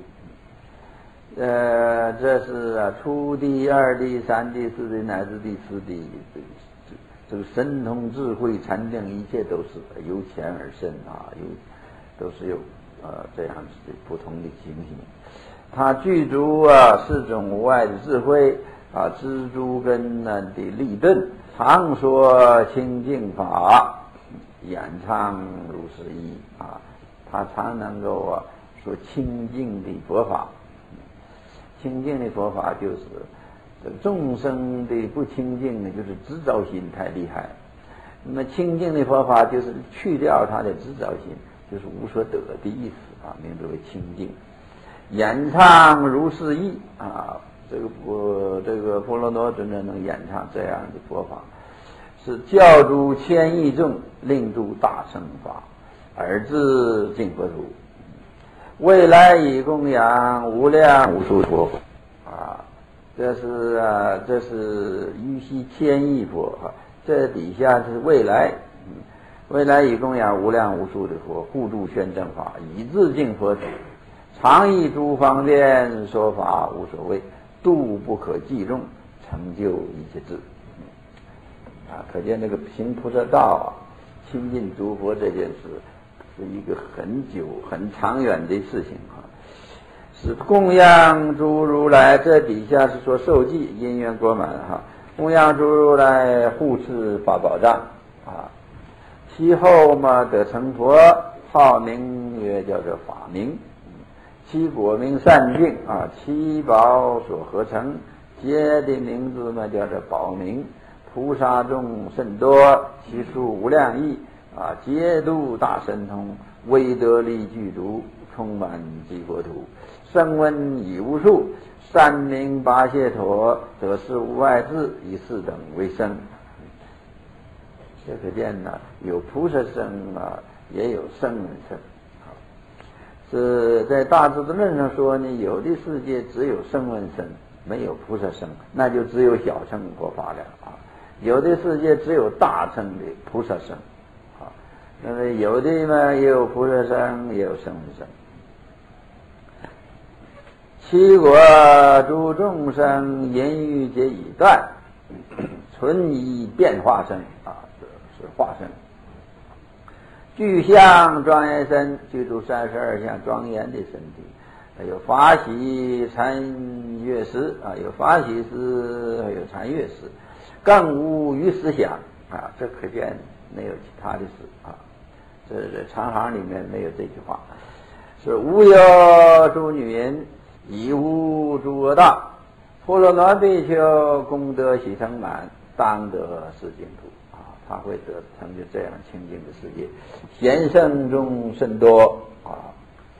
呃，这是啊初地、二地、三地、四地乃至第四地，这这这个神通智慧禅定一切都是由浅而深啊，有都是有呃这样子的不同的情形。他具足啊四种无碍的智慧。啊，知诸根呢的立顿，常说清净法，演唱如是意啊。他常能够啊说清净的佛法，清净的佛法就是这个众生的不清净呢，就是执着心太厉害。那么清净的佛法就是去掉他的执着心，就是无所得的意思啊，名字为清净。演唱如是意啊。这个我这个婆罗挪尊者能演唱这样的佛法，是教诸千亿众，令度大乘法，而至净佛土。未来以供养无量无数佛啊，这是啊，这是于悉千亿佛啊，这底下是未来，嗯，未来以供养无量无数的佛，护助宣正法，以至净佛土，常以诸方便说法无所谓。度不可计众，成就一切智。啊，可见这个行菩萨道啊，亲近诸佛这件事，是一个很久、很长远的事情啊。是供养诸如来，这底下是说受记，因缘果满哈。供养诸如来，护持法宝藏啊。其后嘛得成佛，号名曰叫做法名。其果名善净啊，七宝所合成，皆的名字呢叫做宝名。菩萨众甚多，其数无量亿啊，皆度大神通，威德力具足，充满极国土。声闻已无数，三明八解脱，得是无碍智，以四等为生。 这可见呢，有菩萨身啊，也有声闻身。是在大智度论上说呢，有的世界只有声闻身，没有菩萨身，那就只有小乘佛法了啊。有的世界只有大乘的菩萨身啊，那么有的嘛也有菩萨身，也有声闻身。七国诸众生言语皆已断，存以变化身啊，这是化身。具相庄严身，具足三十二相庄严的身体，有法喜禅悦识啊，有法喜识，还有禅悦识，更无余思想啊，这可见没有其他的事啊。这是长行里面没有这句话，是无有诸女人，已无诸恶道，婆罗罗比丘功德喜成满，当得世净土。他会得成就这样清净的世界，贤圣中甚多啊。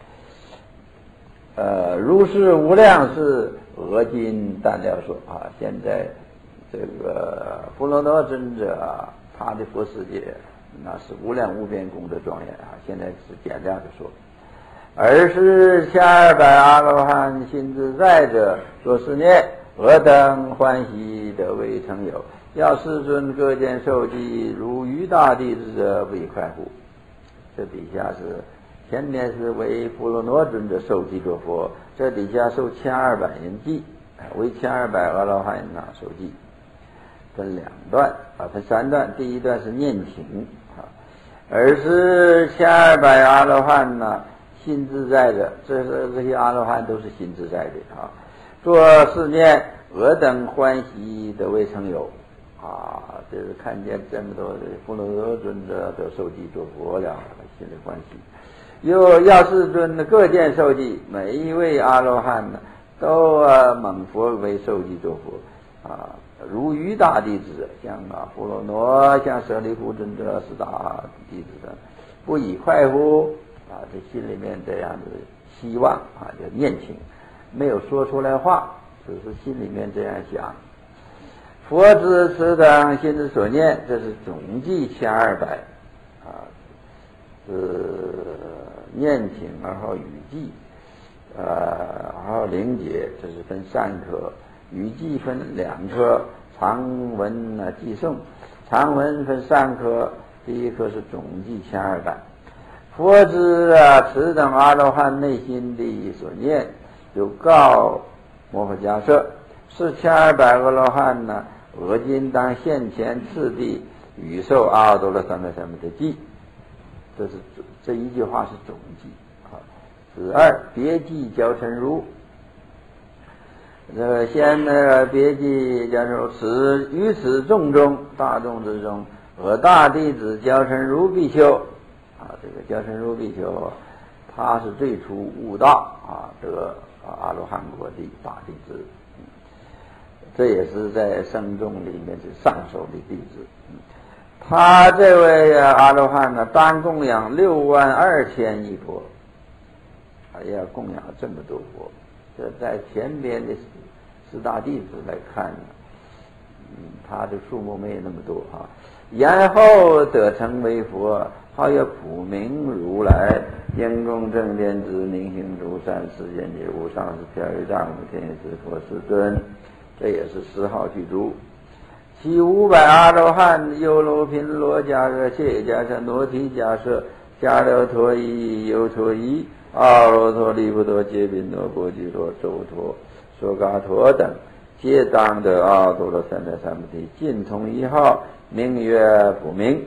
呃，如是无量是俄今但了说啊。现在这个婆罗多尊者啊，他的佛世界那是无量无边功德庄严啊。现在是简量的说，尔时千二百阿罗汉心自在者，说是念何等欢喜得未曾有。要世尊各见受记，如于大弟子者，不亦快乎？这底下是前面是为婆罗多尊者受记作佛，这底下受千二百人记，为千二百阿罗汉呐受记，分两段啊，分三段。第一段是念情啊，而是千二百阿罗汉呐心自在的，这是这些阿罗汉都是心自在的啊。做是念何等欢喜得未曾有。啊，这是看见这么多的婆罗多尊者都受记做佛了，心里欢喜。又要世尊的各见受记，每一位阿罗汉呢，都啊蒙佛为受记做佛啊，如于大弟子，像啊婆罗罗，像舍利弗尊者是大弟子的，不以快乎啊，这心里面这样的希望啊，叫念情，没有说出来话，只是心里面这样想。佛之此等心之所念，这是总计千二百啊，是念情，然后语记，呃，然后灵解，这是分三科，语记分两科，长文呢记诵，长文分三科，第一科是总计千二百。佛之啊此等阿罗汉内心的所念，有告摩诃迦叶，是千二百阿罗汉呢。俄今当现前次第宇受阿耨多罗三藐三菩提记，这是这一句话是总记啊。子二别记教成如，这个先呢别记教成如，此于此众中大众之中，我大弟子教成如比丘啊，这个教成如比丘，他是最初悟道啊，这个阿罗汉果的大弟子。这也是在僧众里面是上首的弟子。他这位阿罗汉呢，单供养六万二千亿佛，哎呀，供养这么多佛。这在前边的十大弟子来看呢，嗯，他的数目没有那么多啊。然后得成为佛，号曰普明如来，因供正遍知，明行诸善，世间皆无上师飘于大无天师佛世尊。这也是十号具足。其五百阿罗汉，优罗频罗迦舍、切迦舍、罗提迦舍、迦留陀夷、优陀夷、阿罗陀、利不陀、揭宾陀、波吉陀、周陀、说嘎陀等，皆当得阿耨多罗三藐三菩提，尽同一号，名曰普明。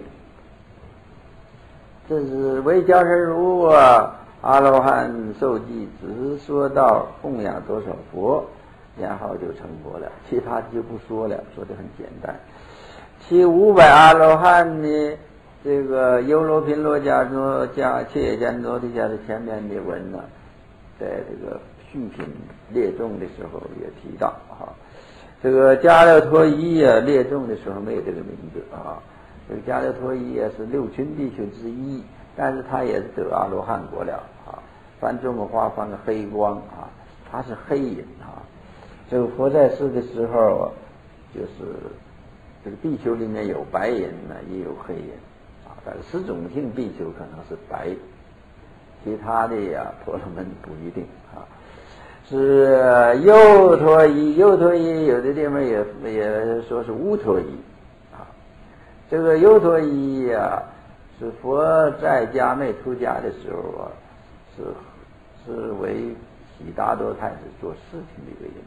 这是为教成如啊，阿罗汉受记，只说到供养多少佛，然后就成佛了，其他就不说了，说的很简单。其五百阿罗汉呢，这个优罗频罗迦诺迦切迦诺提迦的前面的文呢，在这个续品列众的时候也提到啊。这个迦留陀夷啊，列众的时候没有这个名字啊。这个迦留陀夷也是六群比丘之一，但是他也是得阿罗汉果了啊。翻中国话翻个黑光啊，他是黑影啊。这个佛在世的时候，就是这个比丘里面有白人呢，也有黑人啊，但是十种性比丘可能是白，其他的呀婆罗门不一定啊。是优陀夷，优陀夷有的地方也也说是乌陀夷啊。这个优陀夷呀，是佛在家没出家的时候啊，是是为悉达多太子做事情的一个人。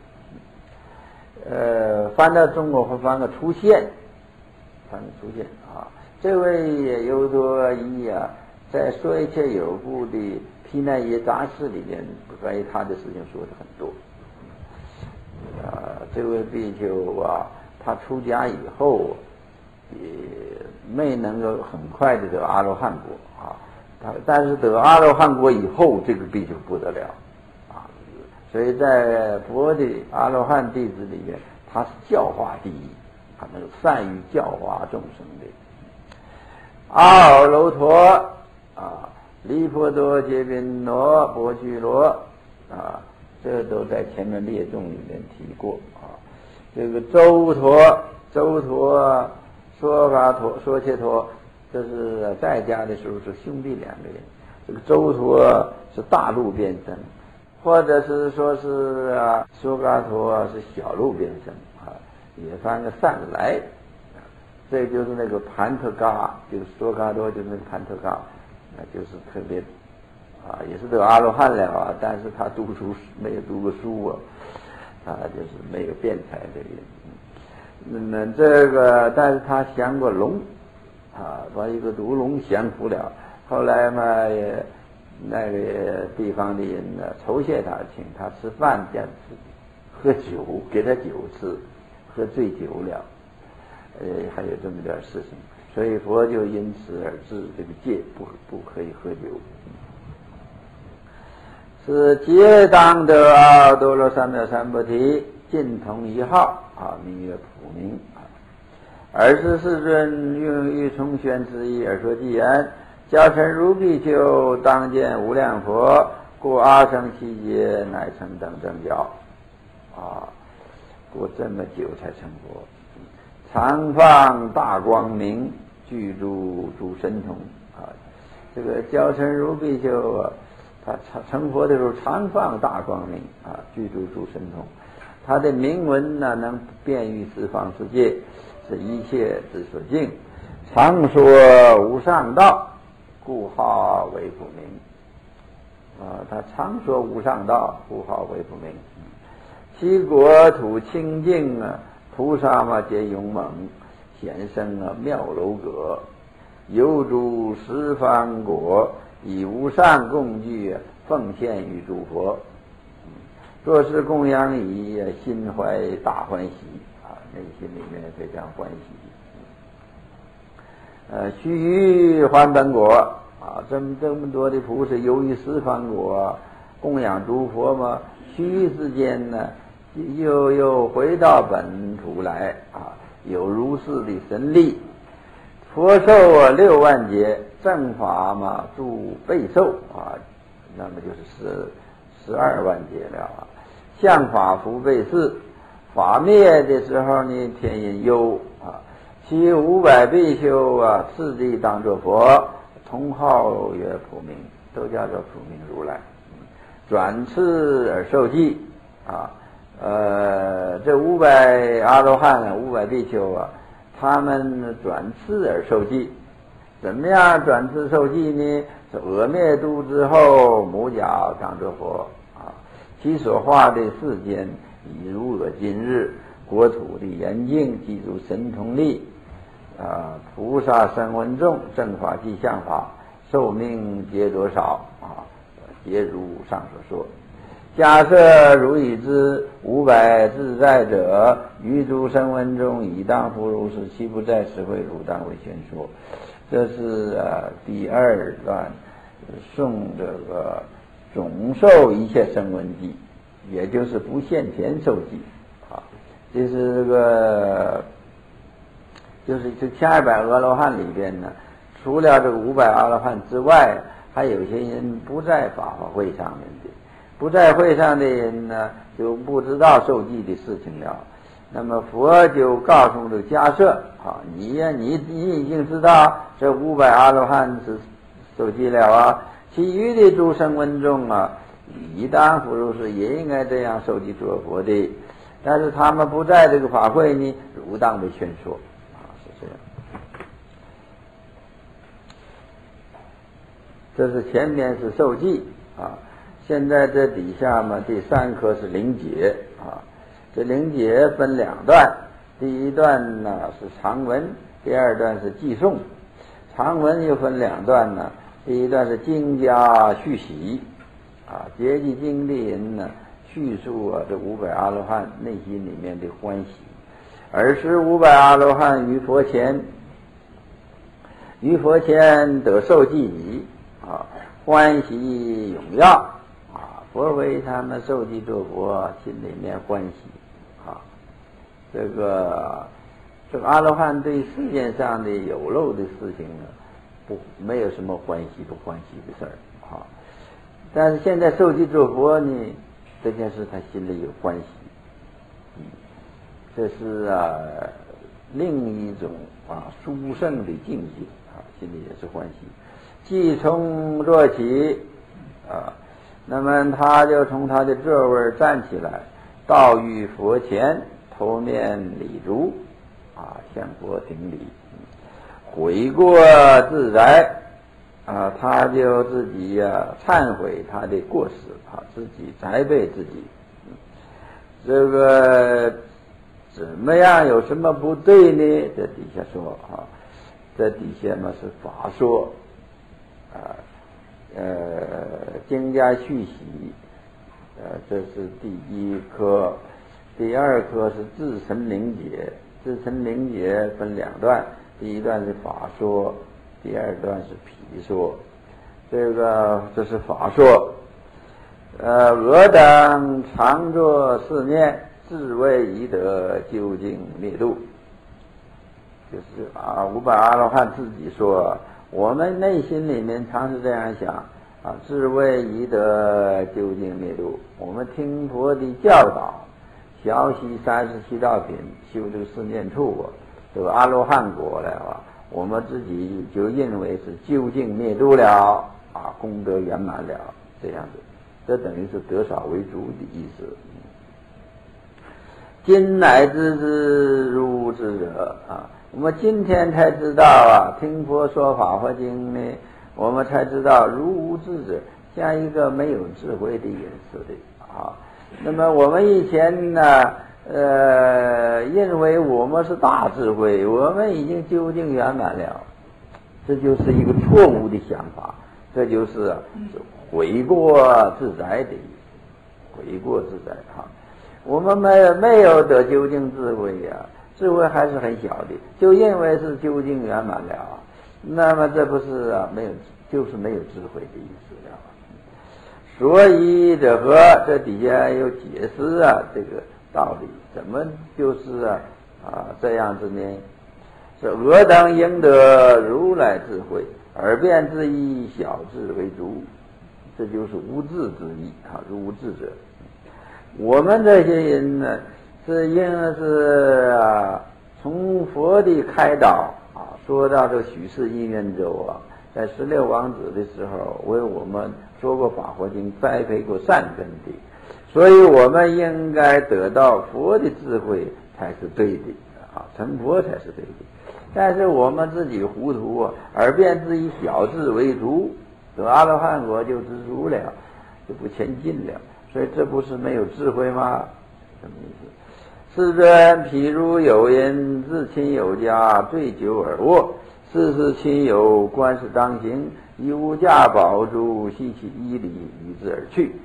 呃，翻到中国会翻个出现，翻个出现啊。这位优陀夷啊，在说一切有部的毗奈耶杂事里面，关于他的事情说的很多。啊，这位比丘啊，他出家以后也没能够很快的得阿罗汉果啊，他但是得阿罗汉果以后，这个比丘不得了啊。所以在佛的阿罗汉弟子里面，他是教化第一，他能够善于教化众生的。阿耨罗陀啊，离婆多揭宾罗波居罗啊，这都在前面列众里面提过啊。这个周陀、周陀、说法陀、说切陀，这是在家的时候是兄弟两个人。这个周陀是大路边生，或者是说是啊，说嘎陀是小路边生啊，也翻个善来。这就是那个盘特嘎，就是说嘎多，就是那个盘特嘎，那就是特别啊，也是得阿罗汉了啊，但是他读书没有读过书啊，他就是没有辩才的人。那这个，但是他降过龙啊，把一个毒龙降服了。后来嘛，也那个地方的人呢，酬谢他，请他吃饭，这样吃，喝酒，给他酒吃，喝醉酒了。呃，还有这么点事情，所以佛就因此而治这个戒，不不可以喝酒。是皆当得阿多罗三藐三菩提，尽同一号啊，名曰普明啊。尔时世尊用欲从宣之意而说偈言：教臣如比丘，当见无量佛，故阿僧祇劫乃成等正教啊，过这么久才成佛。常放大光明，具足诸神通啊！这个教臣如比丘啊，他成佛的时候常放大光明啊，具足诸神通。他的名闻呢，能遍于十方世界，是一切之所敬。常说无上道，故号为普明啊！他常说无上道，故号为普明。其国土清净啊，菩萨嘛皆勇猛，显生啊妙楼阁，游诸十方国，以无上供具奉献于诸佛。若是供养以心怀大欢喜啊，内心里面非常欢喜。呃，须臾还本果啊，这么这么多的菩萨由于十方国供养诸佛嘛，须臾之间呢，又又回到本土来啊，有如是的神力。佛寿啊六万劫，正法嘛诸倍寿啊，那么就是十十二万劫了啊。相法福倍四，法灭的时候呢，天人忧啊。其五百比丘啊，次第当作佛，同号曰普明，都叫做普明如来。转次而受记啊。呃，这五百阿罗汉、五百比丘啊，他们转次而受记。怎么样转次受记呢？是俄灭度之后，母角当作佛啊，其所化的世间，已如我今日，国土的严净，记住神通力啊，菩萨声闻众，正法即相法，寿命皆多少啊？皆如上所说。假设如已知五百自在者，于诸声闻中以当复如是，其不在此会，汝当为先说。这是啊第二段诵这个总受一切声闻记，也就是不现前受记啊。这是这个就是这千二百阿罗汉里边呢，除了这个五百阿罗汉之外，还有些人不在法华会上面的。不在会上的人呢，就不知道受记的事情了。 那么佛就告诉这个迦叶啊，你呀，你你已经知道这五百阿罗汉是受记了啊，其余的诸声闻众啊，理当复如是，也应该这样受记作佛的。但是他们不在这个法会呢，如当为劝说啊，是这样。这是前面是受记啊，现在这底下嘛，第三科是灵解啊。这灵解分两段，第一段呢是长文，第二段是记诵。长文又分两段呢，第一段是经家续喜啊，结集经的人呢叙述啊这五百阿罗汉内心里面的欢喜。尔时五百阿罗汉于佛前，于佛前得受记已啊，欢喜踊跃啊，佛为他们受记作佛，心里面欢喜。这个这个阿罗汉对世界上的有漏的事情呢，不没有什么欢喜不欢喜的事儿啊。但是现在受记作佛呢，这件事他心里有欢喜，嗯，这是啊另一种啊殊胜的境界啊，心里也是欢喜。即从坐起啊，那么他就从他的座位站起来，到于佛前。头面礼如啊，向佛顶礼，悔过自宅啊，他就自己呀、啊、忏悔他的过失啊，自己责备自己。这个怎么样？有什么不对呢？这底下说啊，这底下嘛是法说啊，呃，经家续喜，呃，这是第一科。第二科是自成灵解，自成灵解分两段，第一段是法说，第二段是毗说。这个这是法说，呃，我等常作四念，自谓已得究竟灭度。就是啊，五百阿罗汉自己说，我们内心里面常是这样想啊，自谓已得究竟灭度。我们听佛的教导。小习三十七道品，修这个四念处啊，这个阿罗汉果了啊，我们自己就认为是究竟灭度了啊，功德圆满了，这样子，这等于是得少为足的意思。今乃知之如之者啊，我们今天才知道啊，听佛说法华经呢，我们才知道如无智者，像一个没有智慧的人似的啊。那么我们以前呢，呃，认为我们是大智慧，我们已经究竟圆满了，这就是一个错误的想法，这就是悔过自在的意思，悔过自在哈。我们没没有得究竟智慧呀、啊，智慧还是很小的，就认为是究竟圆满了，那么这不是啊，没有，就是没有智慧的意思了。所以者何？这底下有解释啊，这个道理怎么就是啊啊这样子呢？是我等应得如来智慧，耳辩之意，小智为足，这就是无智之意啊，如无智者。我们这些人呢，是因是啊，从佛的开导啊，说到这个许氏因缘州啊，在十六王子的时候，为我们说过法华经，栽培过善根的，所以我们应该得到佛的智慧才是对的啊，成佛才是对的。但是我们自己糊涂啊，耳辩之以小智为足，得阿罗汉果就知足了，就不前进了。所以这不是没有智慧吗？什么意思？世尊，譬如有人自亲友家醉酒而卧，世事亲友观事当行，以无价宝珠悉其衣礼，与之而去。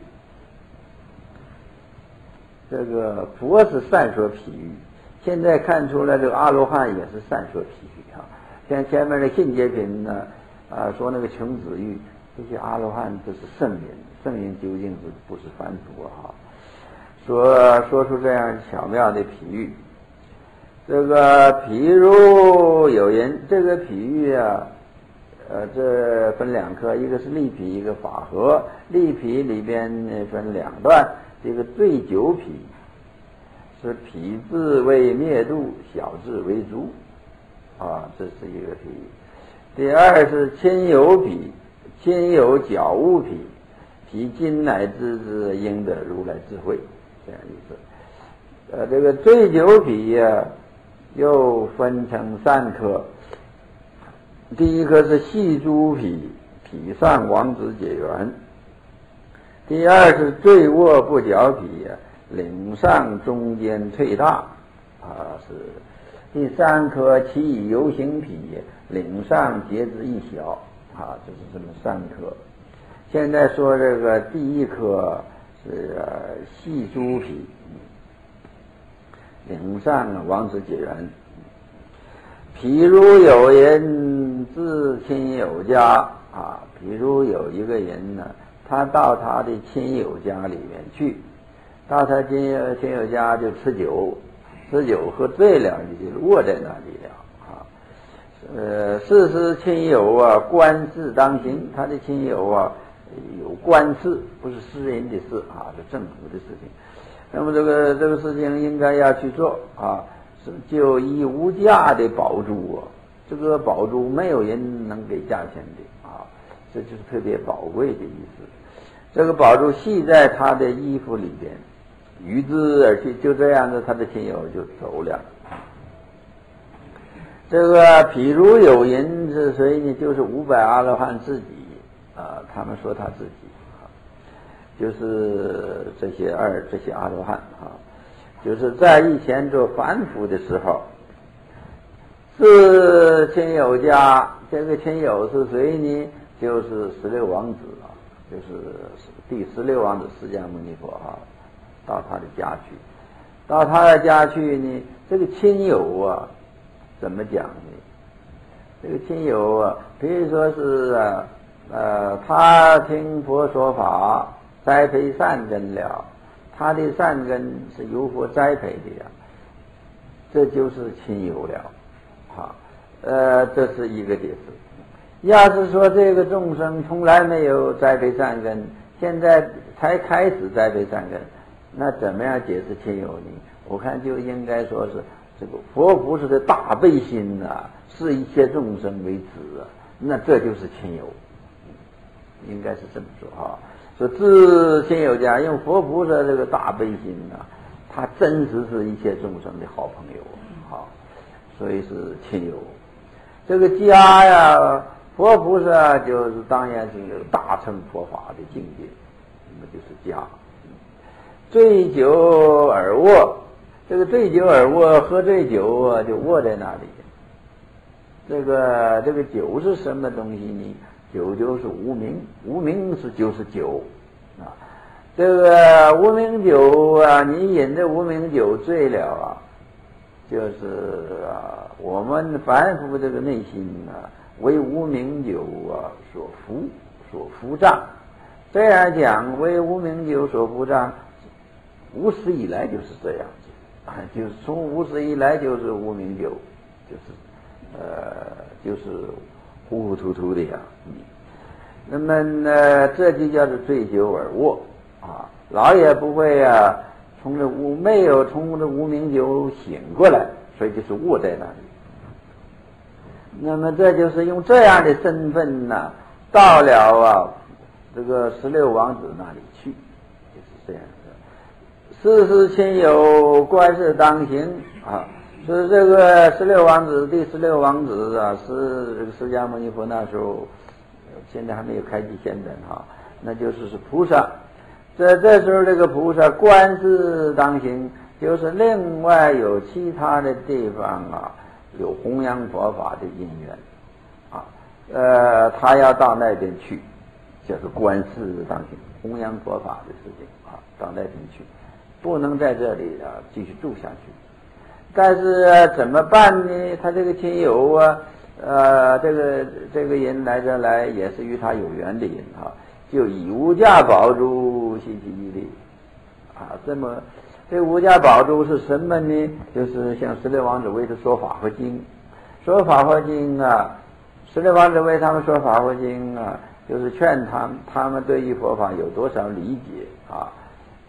这个佛是善说譬喻，现在看出来这个阿罗汉也是善说譬喻啊。像前面的信解品呢，啊说那个穷子喻，这些阿罗汉都是圣人，圣人究竟是不是凡夫啊？说说出这样巧妙的譬喻。这个譬如有人，这个譬喻啊，呃，这分两科，一个是例譬，一个法合。例譬里边分两段，这个醉酒譬是痞字为灭度，小字为足啊，这是一个题。第二是亲友痞，亲友矫物痞，痞今乃知之，应得如来智慧，这样意思。呃，这个醉酒痞呀，又分成三科。第一科是戏珠痞，痞上王子解缘。第二是醉卧不矫痞呀，领上中间退大啊是。第三科其以游行痞，领上节之一小啊，就是这么三科。现在说这个第一科是戏珠痞，领上王子解缘。譬如有人至亲友家啊，譬如有一个人呢，他到他的亲友家里面去，到他亲友亲友家就吃酒，吃酒喝醉了，你就卧在那里了啊。呃，事实亲友啊，官事当行，他的亲友啊有官事，不是私人的事啊，是政府的事情。那么这个这个事情应该要去做啊，是就以无价的宝珠啊，这个宝珠没有人能给价钱的啊，这就是特别宝贵的意思。这个宝珠系在他的衣服里边，于之而去，就这样子，他的亲友就走了。这个譬如有人是谁呢？就是五百阿罗汉自己啊，他们说他自己啊，就是这些二这些阿罗汉啊，就是在以前做凡夫的时候，是亲友家，这个亲友是谁呢？就是十六王子啊，就是第十六王子释迦牟尼佛啊。到他的家去，到他的家去呢，这个亲友啊，怎么讲呢？这个亲友啊，比如说是啊，呃，他听佛说法，栽培善根了，他的善根是由佛栽培的呀，这就是亲友了，好，呃，这是一个解释。要是说这个众生从来没有栽培善根，现在才开始栽培善根。那怎么样解释亲友呢？我看就应该说是这个佛菩萨的大悲心啊，视一切众生为子啊，那这就是亲友，应该是这么说啊。说至亲友家，因为佛菩萨这个大悲心啊，他真实是一切众生的好朋友啊，所以是亲友。这个家呀，佛菩萨就是当然是有大乘佛法的境界，那么就是家。醉酒而卧，这个醉酒而卧，喝醉酒啊，就卧在那里。这个这个酒是什么东西呢？酒就是无名，无名是就是酒啊。这个无名酒啊，你饮这无名酒醉了啊，就是啊，我们凡夫这个内心啊，为无名酒啊所缚，所缚障。这样讲，为无名酒所缚障。无始以来就是这样子啊，就是从无始以来就是无名酒，就是呃就是糊糊涂涂的呀。嗯，那么呢，这就叫做醉酒而卧啊，老也不会啊从这无没有从这无名酒醒过来，所以就是卧在那里。那么这就是用这样的身份呢、啊，到了啊这个十六王子那里去，就是这样。事事亲友，官事当行啊！是这个十六王子，第十六王子啊，是这个释迦牟尼佛那时候，现在还没有开启现等哈，那就是是菩萨。这这时候这个菩萨官事当行，就是另外有其他的地方啊，有弘扬佛法的因缘啊，呃，他要到那边去，就是官事当行，弘扬佛法的事情啊，到那边去。不能在这里啊继续住下去，但是、啊、怎么办呢？他这个亲友啊，呃，这个这个人来这来也是与他有缘的人啊，就以无价宝珠悉其一力啊。这么，这无价宝珠是什么呢？就是像十六王子为他说法华经，说法华经啊，十六王子为他们说法华经啊，就是劝他们，他们对于佛法有多少理解啊？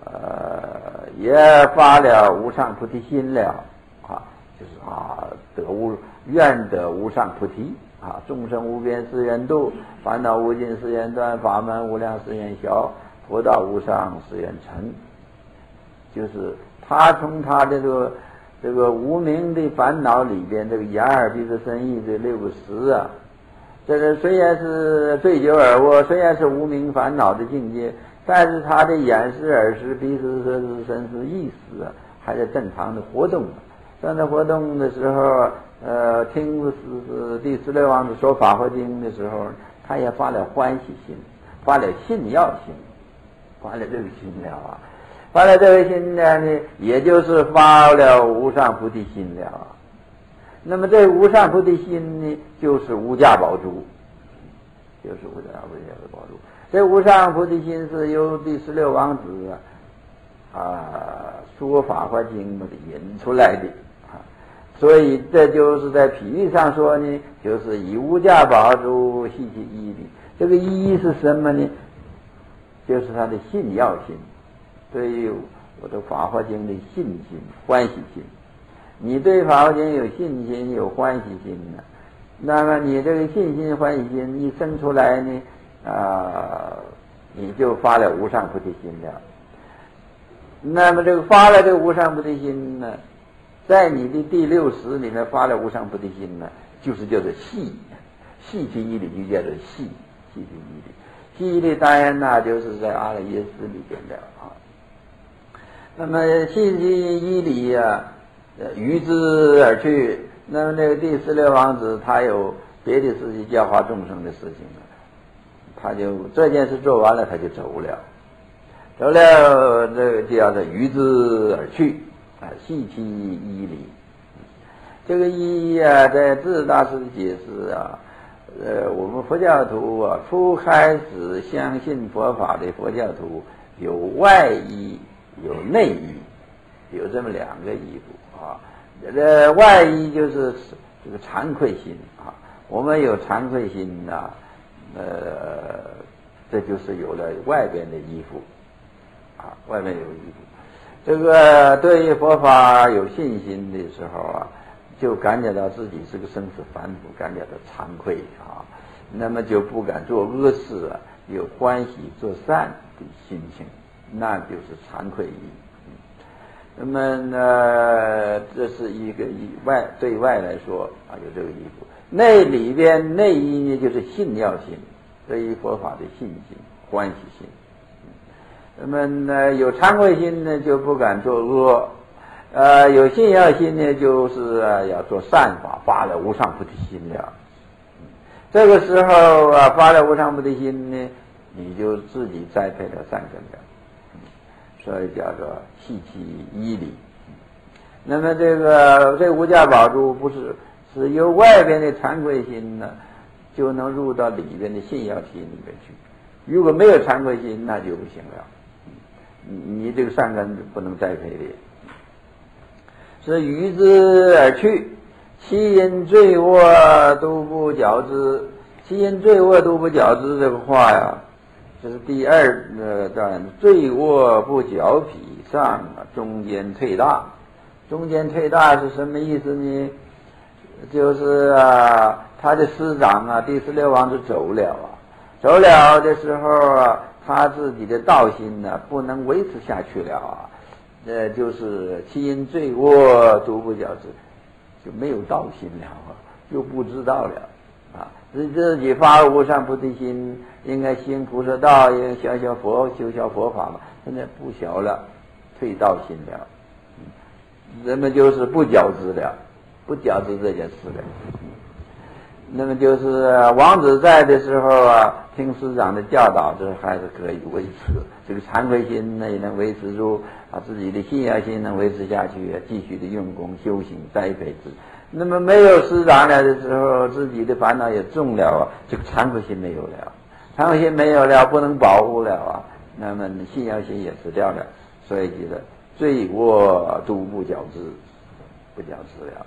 呃，也发了无上菩提心了啊，就是啊，得无愿得无上菩提啊，众生无边誓愿度，烦恼无尽誓愿断，法门无量誓愿消，佛道无上誓愿成。就是他从他这个这个无明的烦恼里边，这个眼耳鼻舌身意这六个识啊，这个虽然是醉酒耳蜗，虽然是无明烦恼的境界，但是他的眼识耳识鼻识舌识身识意识啊，还在正常的活动。正在活动的时候，呃，听是是第十六王子说法华经的时候，他也发了欢喜心，发了信要心，发了这个心了啊。发了这个心呢，也就是发了无上菩提心了啊。那么这无上菩提心呢，就是无价宝珠，就是无价无价的宝珠。这无上菩提心是由第十六王子啊，啊说法华经的引出来的啊，所以这就是在譬喻上说呢，就是以无价宝珠系其依的。这个依是什么呢？就是他的信要心。对于我的法华经的信心欢喜心，你对法华经有信心有欢喜心呢，那么你这个信心欢喜心一生出来呢，啊、呃，你就发了无上菩提心了。那么这个发了这个无上菩提心呢，在你的第六识里面发了无上菩提心呢，就是叫做系，系其依理就叫做系，系其依理。系依理当然那就是在阿赖耶识里边的啊。那么信其依理啊，于之而去。那么那个第十六王子他有别的事情教化众生的事情了，他就这件事做完了，他就走了，走了这个就叫做于之而去啊，系其依理。这个依啊，在智大师的解释啊，呃，我们佛教徒啊，初开始相信佛法的佛教徒有外依。有内依，有这么两个依附啊。这外依就是这个惭愧心啊，我们有惭愧心呐、啊，呃，这就是有了外边的依附啊，外面有依附。这个对于佛法有信心的时候啊，就感觉到自己是个生死凡夫，感觉到惭愧啊，那么就不敢做恶事啊，有欢喜做善的心情。那就是惭愧意。那么呢，这是一个以外对外来说啊，有这个依附。内里边内依呢，就是信要心，对于佛法的信心、欢喜心。那么呢，有惭愧心呢，就不敢做恶；呃，有信要心呢，就是啊要做善法，发了无上菩提心了。这个时候啊，发了无上菩提心呢，你就自己栽培了善根了。所以叫做系其依理。那么这个这无价宝珠不是是由外边的惭愧心呢，就能入到里边的信要心里面去。如果没有惭愧心，那就不行了。你你这个善根不能栽培的。是于之而去，其因罪恶都不矫之。其因罪恶都不矫之这个话呀，这是第二呃段，罪恶不矫彼上，中间退大。中间退大是什么意思呢？就是啊，他的师长啊，第十六王子走了啊，走了的时候啊，他自己的道心呢、啊、不能维持下去了啊，呃，就是其因罪恶都不矫之，就没有道心了啊，就不知道了啊，自己发无上菩提心。应该行菩萨道，应该学学佛，修学佛法嘛。现在不学了，退道心了，那么就是不矫之了，不矫之这件事了。那么就是王子在的时候啊，听师长的教导，这还是可以维持这个惭愧心呢，也能维持住啊，自己的信要心能维持下去，继续的用功修行栽培之。那么没有师长来的时候，自己的烦恼也重了啊，这个惭愧心没有了。惭愧心没有了，不能保护了啊，那么信要心也失掉了，所以觉得罪恶都不矫之，不矫之了。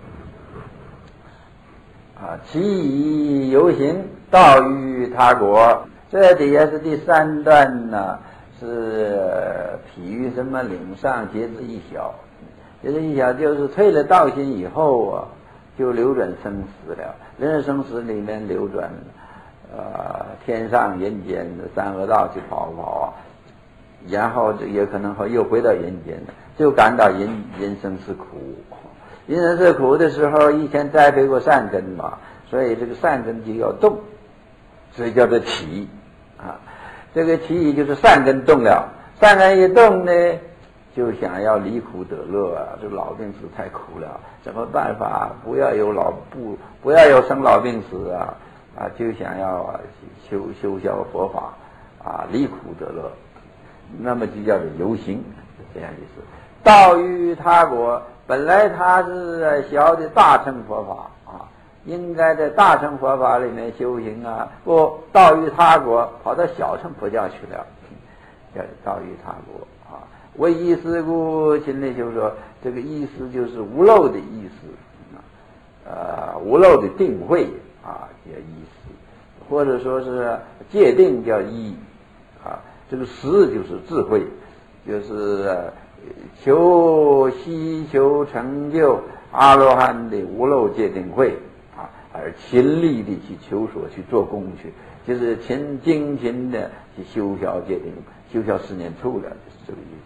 啊，其以游行道于他国，这底下是第三段呢、啊， 是体育什么岭上皆知一晓，节知一晓就是退了道心以后啊，就流转生死了。人生死里面流转，呃，天上人间的三恶道去跑跑啊，然后也可能会又回到人间了，就感到人人生是苦。人生是苦的时候，以前栽培过善根嘛，所以这个善根就要动，所以叫做起啊。这个起就是善根动了，善根一动呢，就想要离苦得乐啊！这老病死太苦了，怎么办法？不要有老不不要有生老病死啊！啊，就想要啊修修销佛法啊，离苦得乐，那么就叫做游行，是这样意思。道于他国，本来他是学的大乘佛法啊，应该在大乘佛法里面修行啊，不道于他国，跑到小乘佛教去了，叫道于他国啊。为意思故，秦内就说这个意思就是无漏的意思，呃，无漏的定慧啊，叫意思，或者说是界定叫意啊。这个识就是智慧，就是求希求成就阿罗汉的无漏界定慧啊，而勤力的去求索去做功去，就是勤精勤的去修销界定，修销十年处了，就是这个意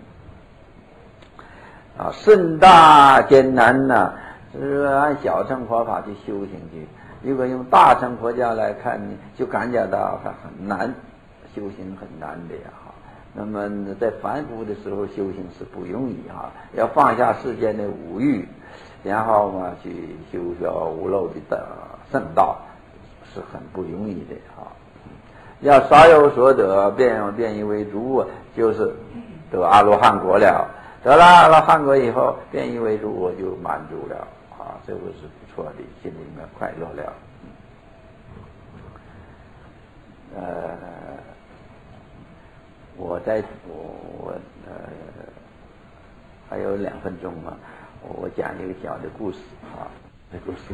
思啊。甚大艰难呢、啊，就是按小乘佛法去修行去。如果用大乘佛教来看呢，就感觉到它很难，修行很难的呀。那么在凡夫的时候修行是不容易哈，要放下世间的五欲，然后嘛去修销无漏的圣道，是很不容易的哈。要少有所得，便便以为足，就是得阿罗汉果了。得了阿罗汉果以后，便以为足，我就满足了啊，这个是不错的，心里面快乐了。呃。我在我我呃还有两分钟嘛，我讲一个小的故事啊，这故事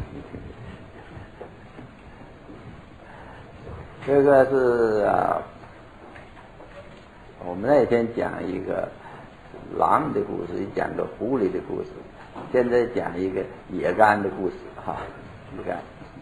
这个是啊，我们那天讲一个狼的故事，讲个狐狸的故事，现在讲一个野干的故事哈。你看，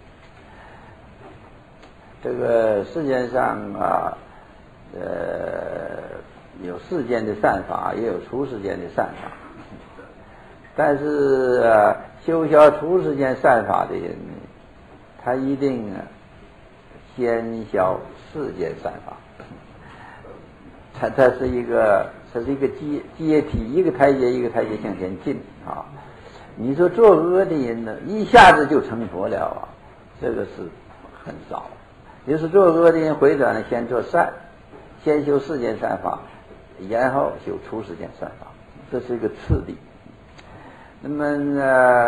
这个世界上啊。呃，有世间的善法，也有出世间的善法。但是、呃、修销出世间善法的人呢，他一定啊先消世间善法。它它是一个，它是一个阶阶梯，一个台阶一个台阶向前进啊。你说做恶的人呢，一下子就成佛了啊，这个是很少。就是做恶的人回转了，先做善。先修世间善法，然后修出世间善法，这是一个次第。那么呢，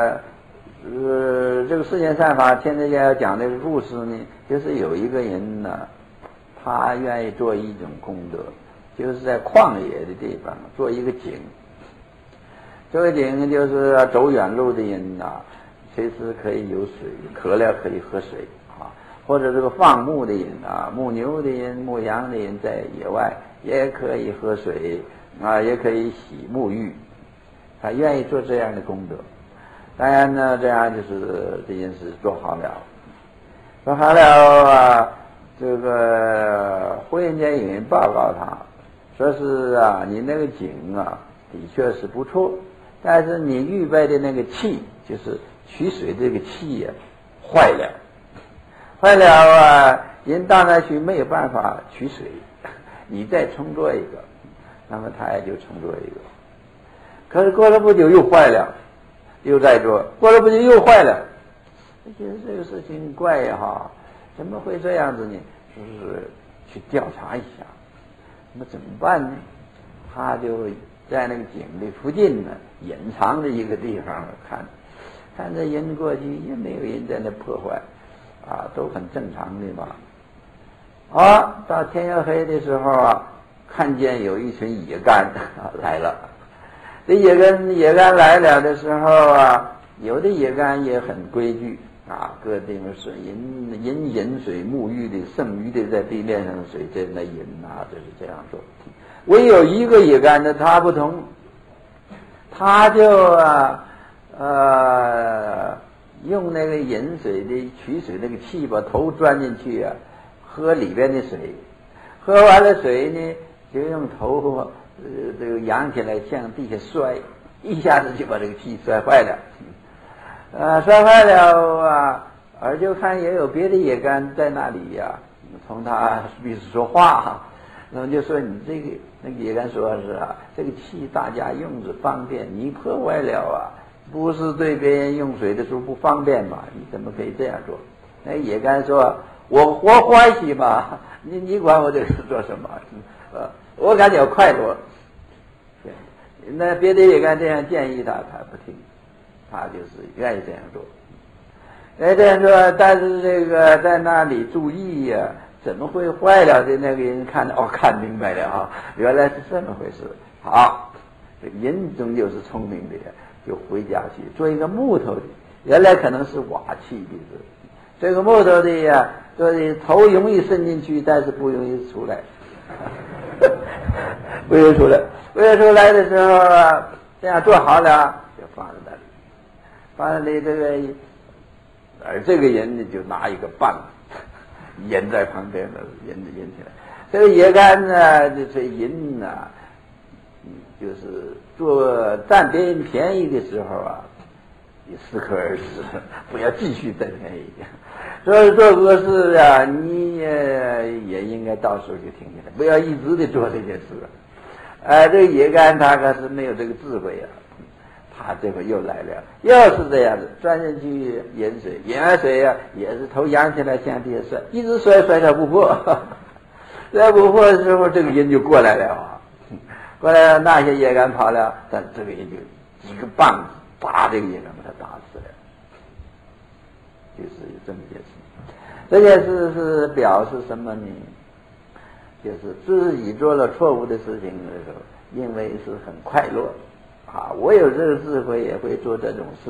呃，这个世间善法，现在要讲这个故事呢，就是有一个人呢，他愿意做一种功德，就是在旷野的地方做一个井。这个井就是走远路的人呐，随时可以有水，渴了可以喝水。或者这个放牧的人啊，牧牛的人、牧羊的人在野外也可以喝水啊，也可以洗沐浴，他愿意做这样的功德。当然呢，这样就是这件事做好了，做好了啊，这个忽然间有人报告他，说是啊，你那个井啊，的确是不错，但是你预备的那个器，就是取水这个器呀、啊，坏了。坏了啊！人到那去没有办法取水，你再重做一个，那么他也就重做一个。可是过了不久又坏了，又再做，过了不久又坏了。我觉得这个事情怪呀哈，怎么会这样子呢？就是去调查一下，那么怎么办呢？他就在那个井的附近呢，隐藏着一个地方看，看着人过去也没有人在那破坏。啊，都很正常的嘛。啊，到天要黑的时候啊，看见有一群野干啊来了。这野干野干来了的时候啊，有的野干也很规矩啊，各地方水饮饮饮水沐浴的，剩余的在地面上的水在那饮啊，这是这样做。 唯有一个也干的他不同，他就啊呃用那个饮水的取水那个气把头钻进去啊，喝里边的水，喝完了水呢，就用头呃这个扬起来向地下摔，一下子就把这个气摔坏了。呃，摔坏了啊，而就看也有别的野干在那里呀、啊，从他彼此说话，那么就说你这个那个野干说是啊，这个气大家用着方便，你破坏了啊，不是对别人用水的时候不方便嘛？你怎么可以这样做？那野干说，我活欢喜嘛，你你管我这是做什么？呃，我感觉快乐。那别的野干这样建议他，他不听。他就是愿意这样做，哎，这样说，但是这个在那里注意呀、啊，怎么会坏了的？那个人看哦，看明白了啊，原来是这么回事。好，这个人终究是聪明的呀，就回家去做一个木头的，原来可能是瓦器的，这个木头的呀，所以头容易伸进去，但是不容易出来，不容易出来，不容易出来的时候啊，这样做好了就放在那里。放在这个，而这个人呢，就拿一个棒引在旁边的，引着引起来。这个野干呢，这引呢，就是做占别人便宜的时候啊，你适可而止，不要继续占便宜。所以做个事啊，你也也应该到时候就停下来，不要一直的做这件事。哎，这个野干他可是没有这个智慧啊。他这会又来了，又是这样子，钻进去饮水，饮完水呀、啊，也是头扬起来向地下摔，一直摔摔它不破，摔不破的时候，这个人就过来了啊，过来了，那些野干跑了，但这个人就几个棒子打这个野干，把他打死了，就是有这么一件事。这件事是表示什么呢？就是自己做了错误的事情的时候，因为是很快乐。啊，我有这个智慧也会做这种事，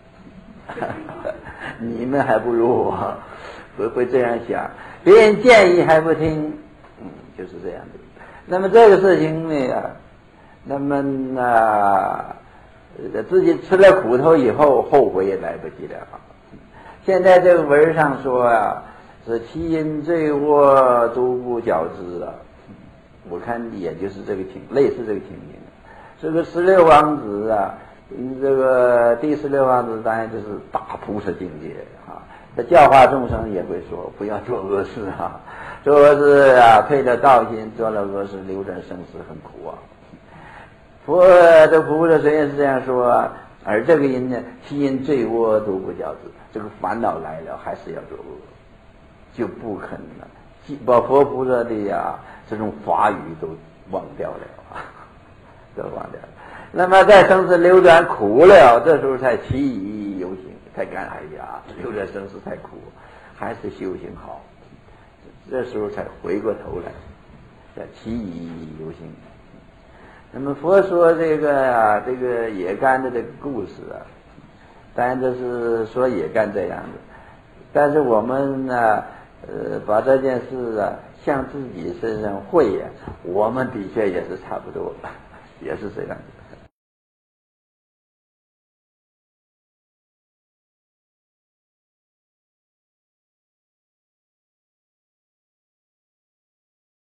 你们还不如我，会会这样想，别人建议还不听，嗯，就是这样的。那么这个事情呢，那么呢，自己吃了苦头以后，后悔也来不及了。现在这个文上说啊，是其因罪恶，独不矫之啊，我看也就是这个情，类似这个情形。这个十六王子啊，这个第十六王子当然就是大菩萨境界啊。他教化众生也会说，不要做恶事啊，做恶事啊，退了道心，做了恶事，流转生死很苦啊。佛这菩萨虽然是这样说啊，而这个人呢，其因罪恶，独不矫之，这个烦恼来了，还是要做恶，就不肯了，把佛菩萨的呀这种法语都忘掉了。都忘掉了，那么在生死流转苦了，这时候才起疑游行，才感哎呀，流转生死太苦，还是修行好，这时候才回过头来，才起疑游行。那么佛说这个啊，这个野干的这个故事啊，当然这是说野干这样的，但是我们呢，呃，把这件事啊向自己身上会呀、啊，我们的确也是差不多。也是这样的。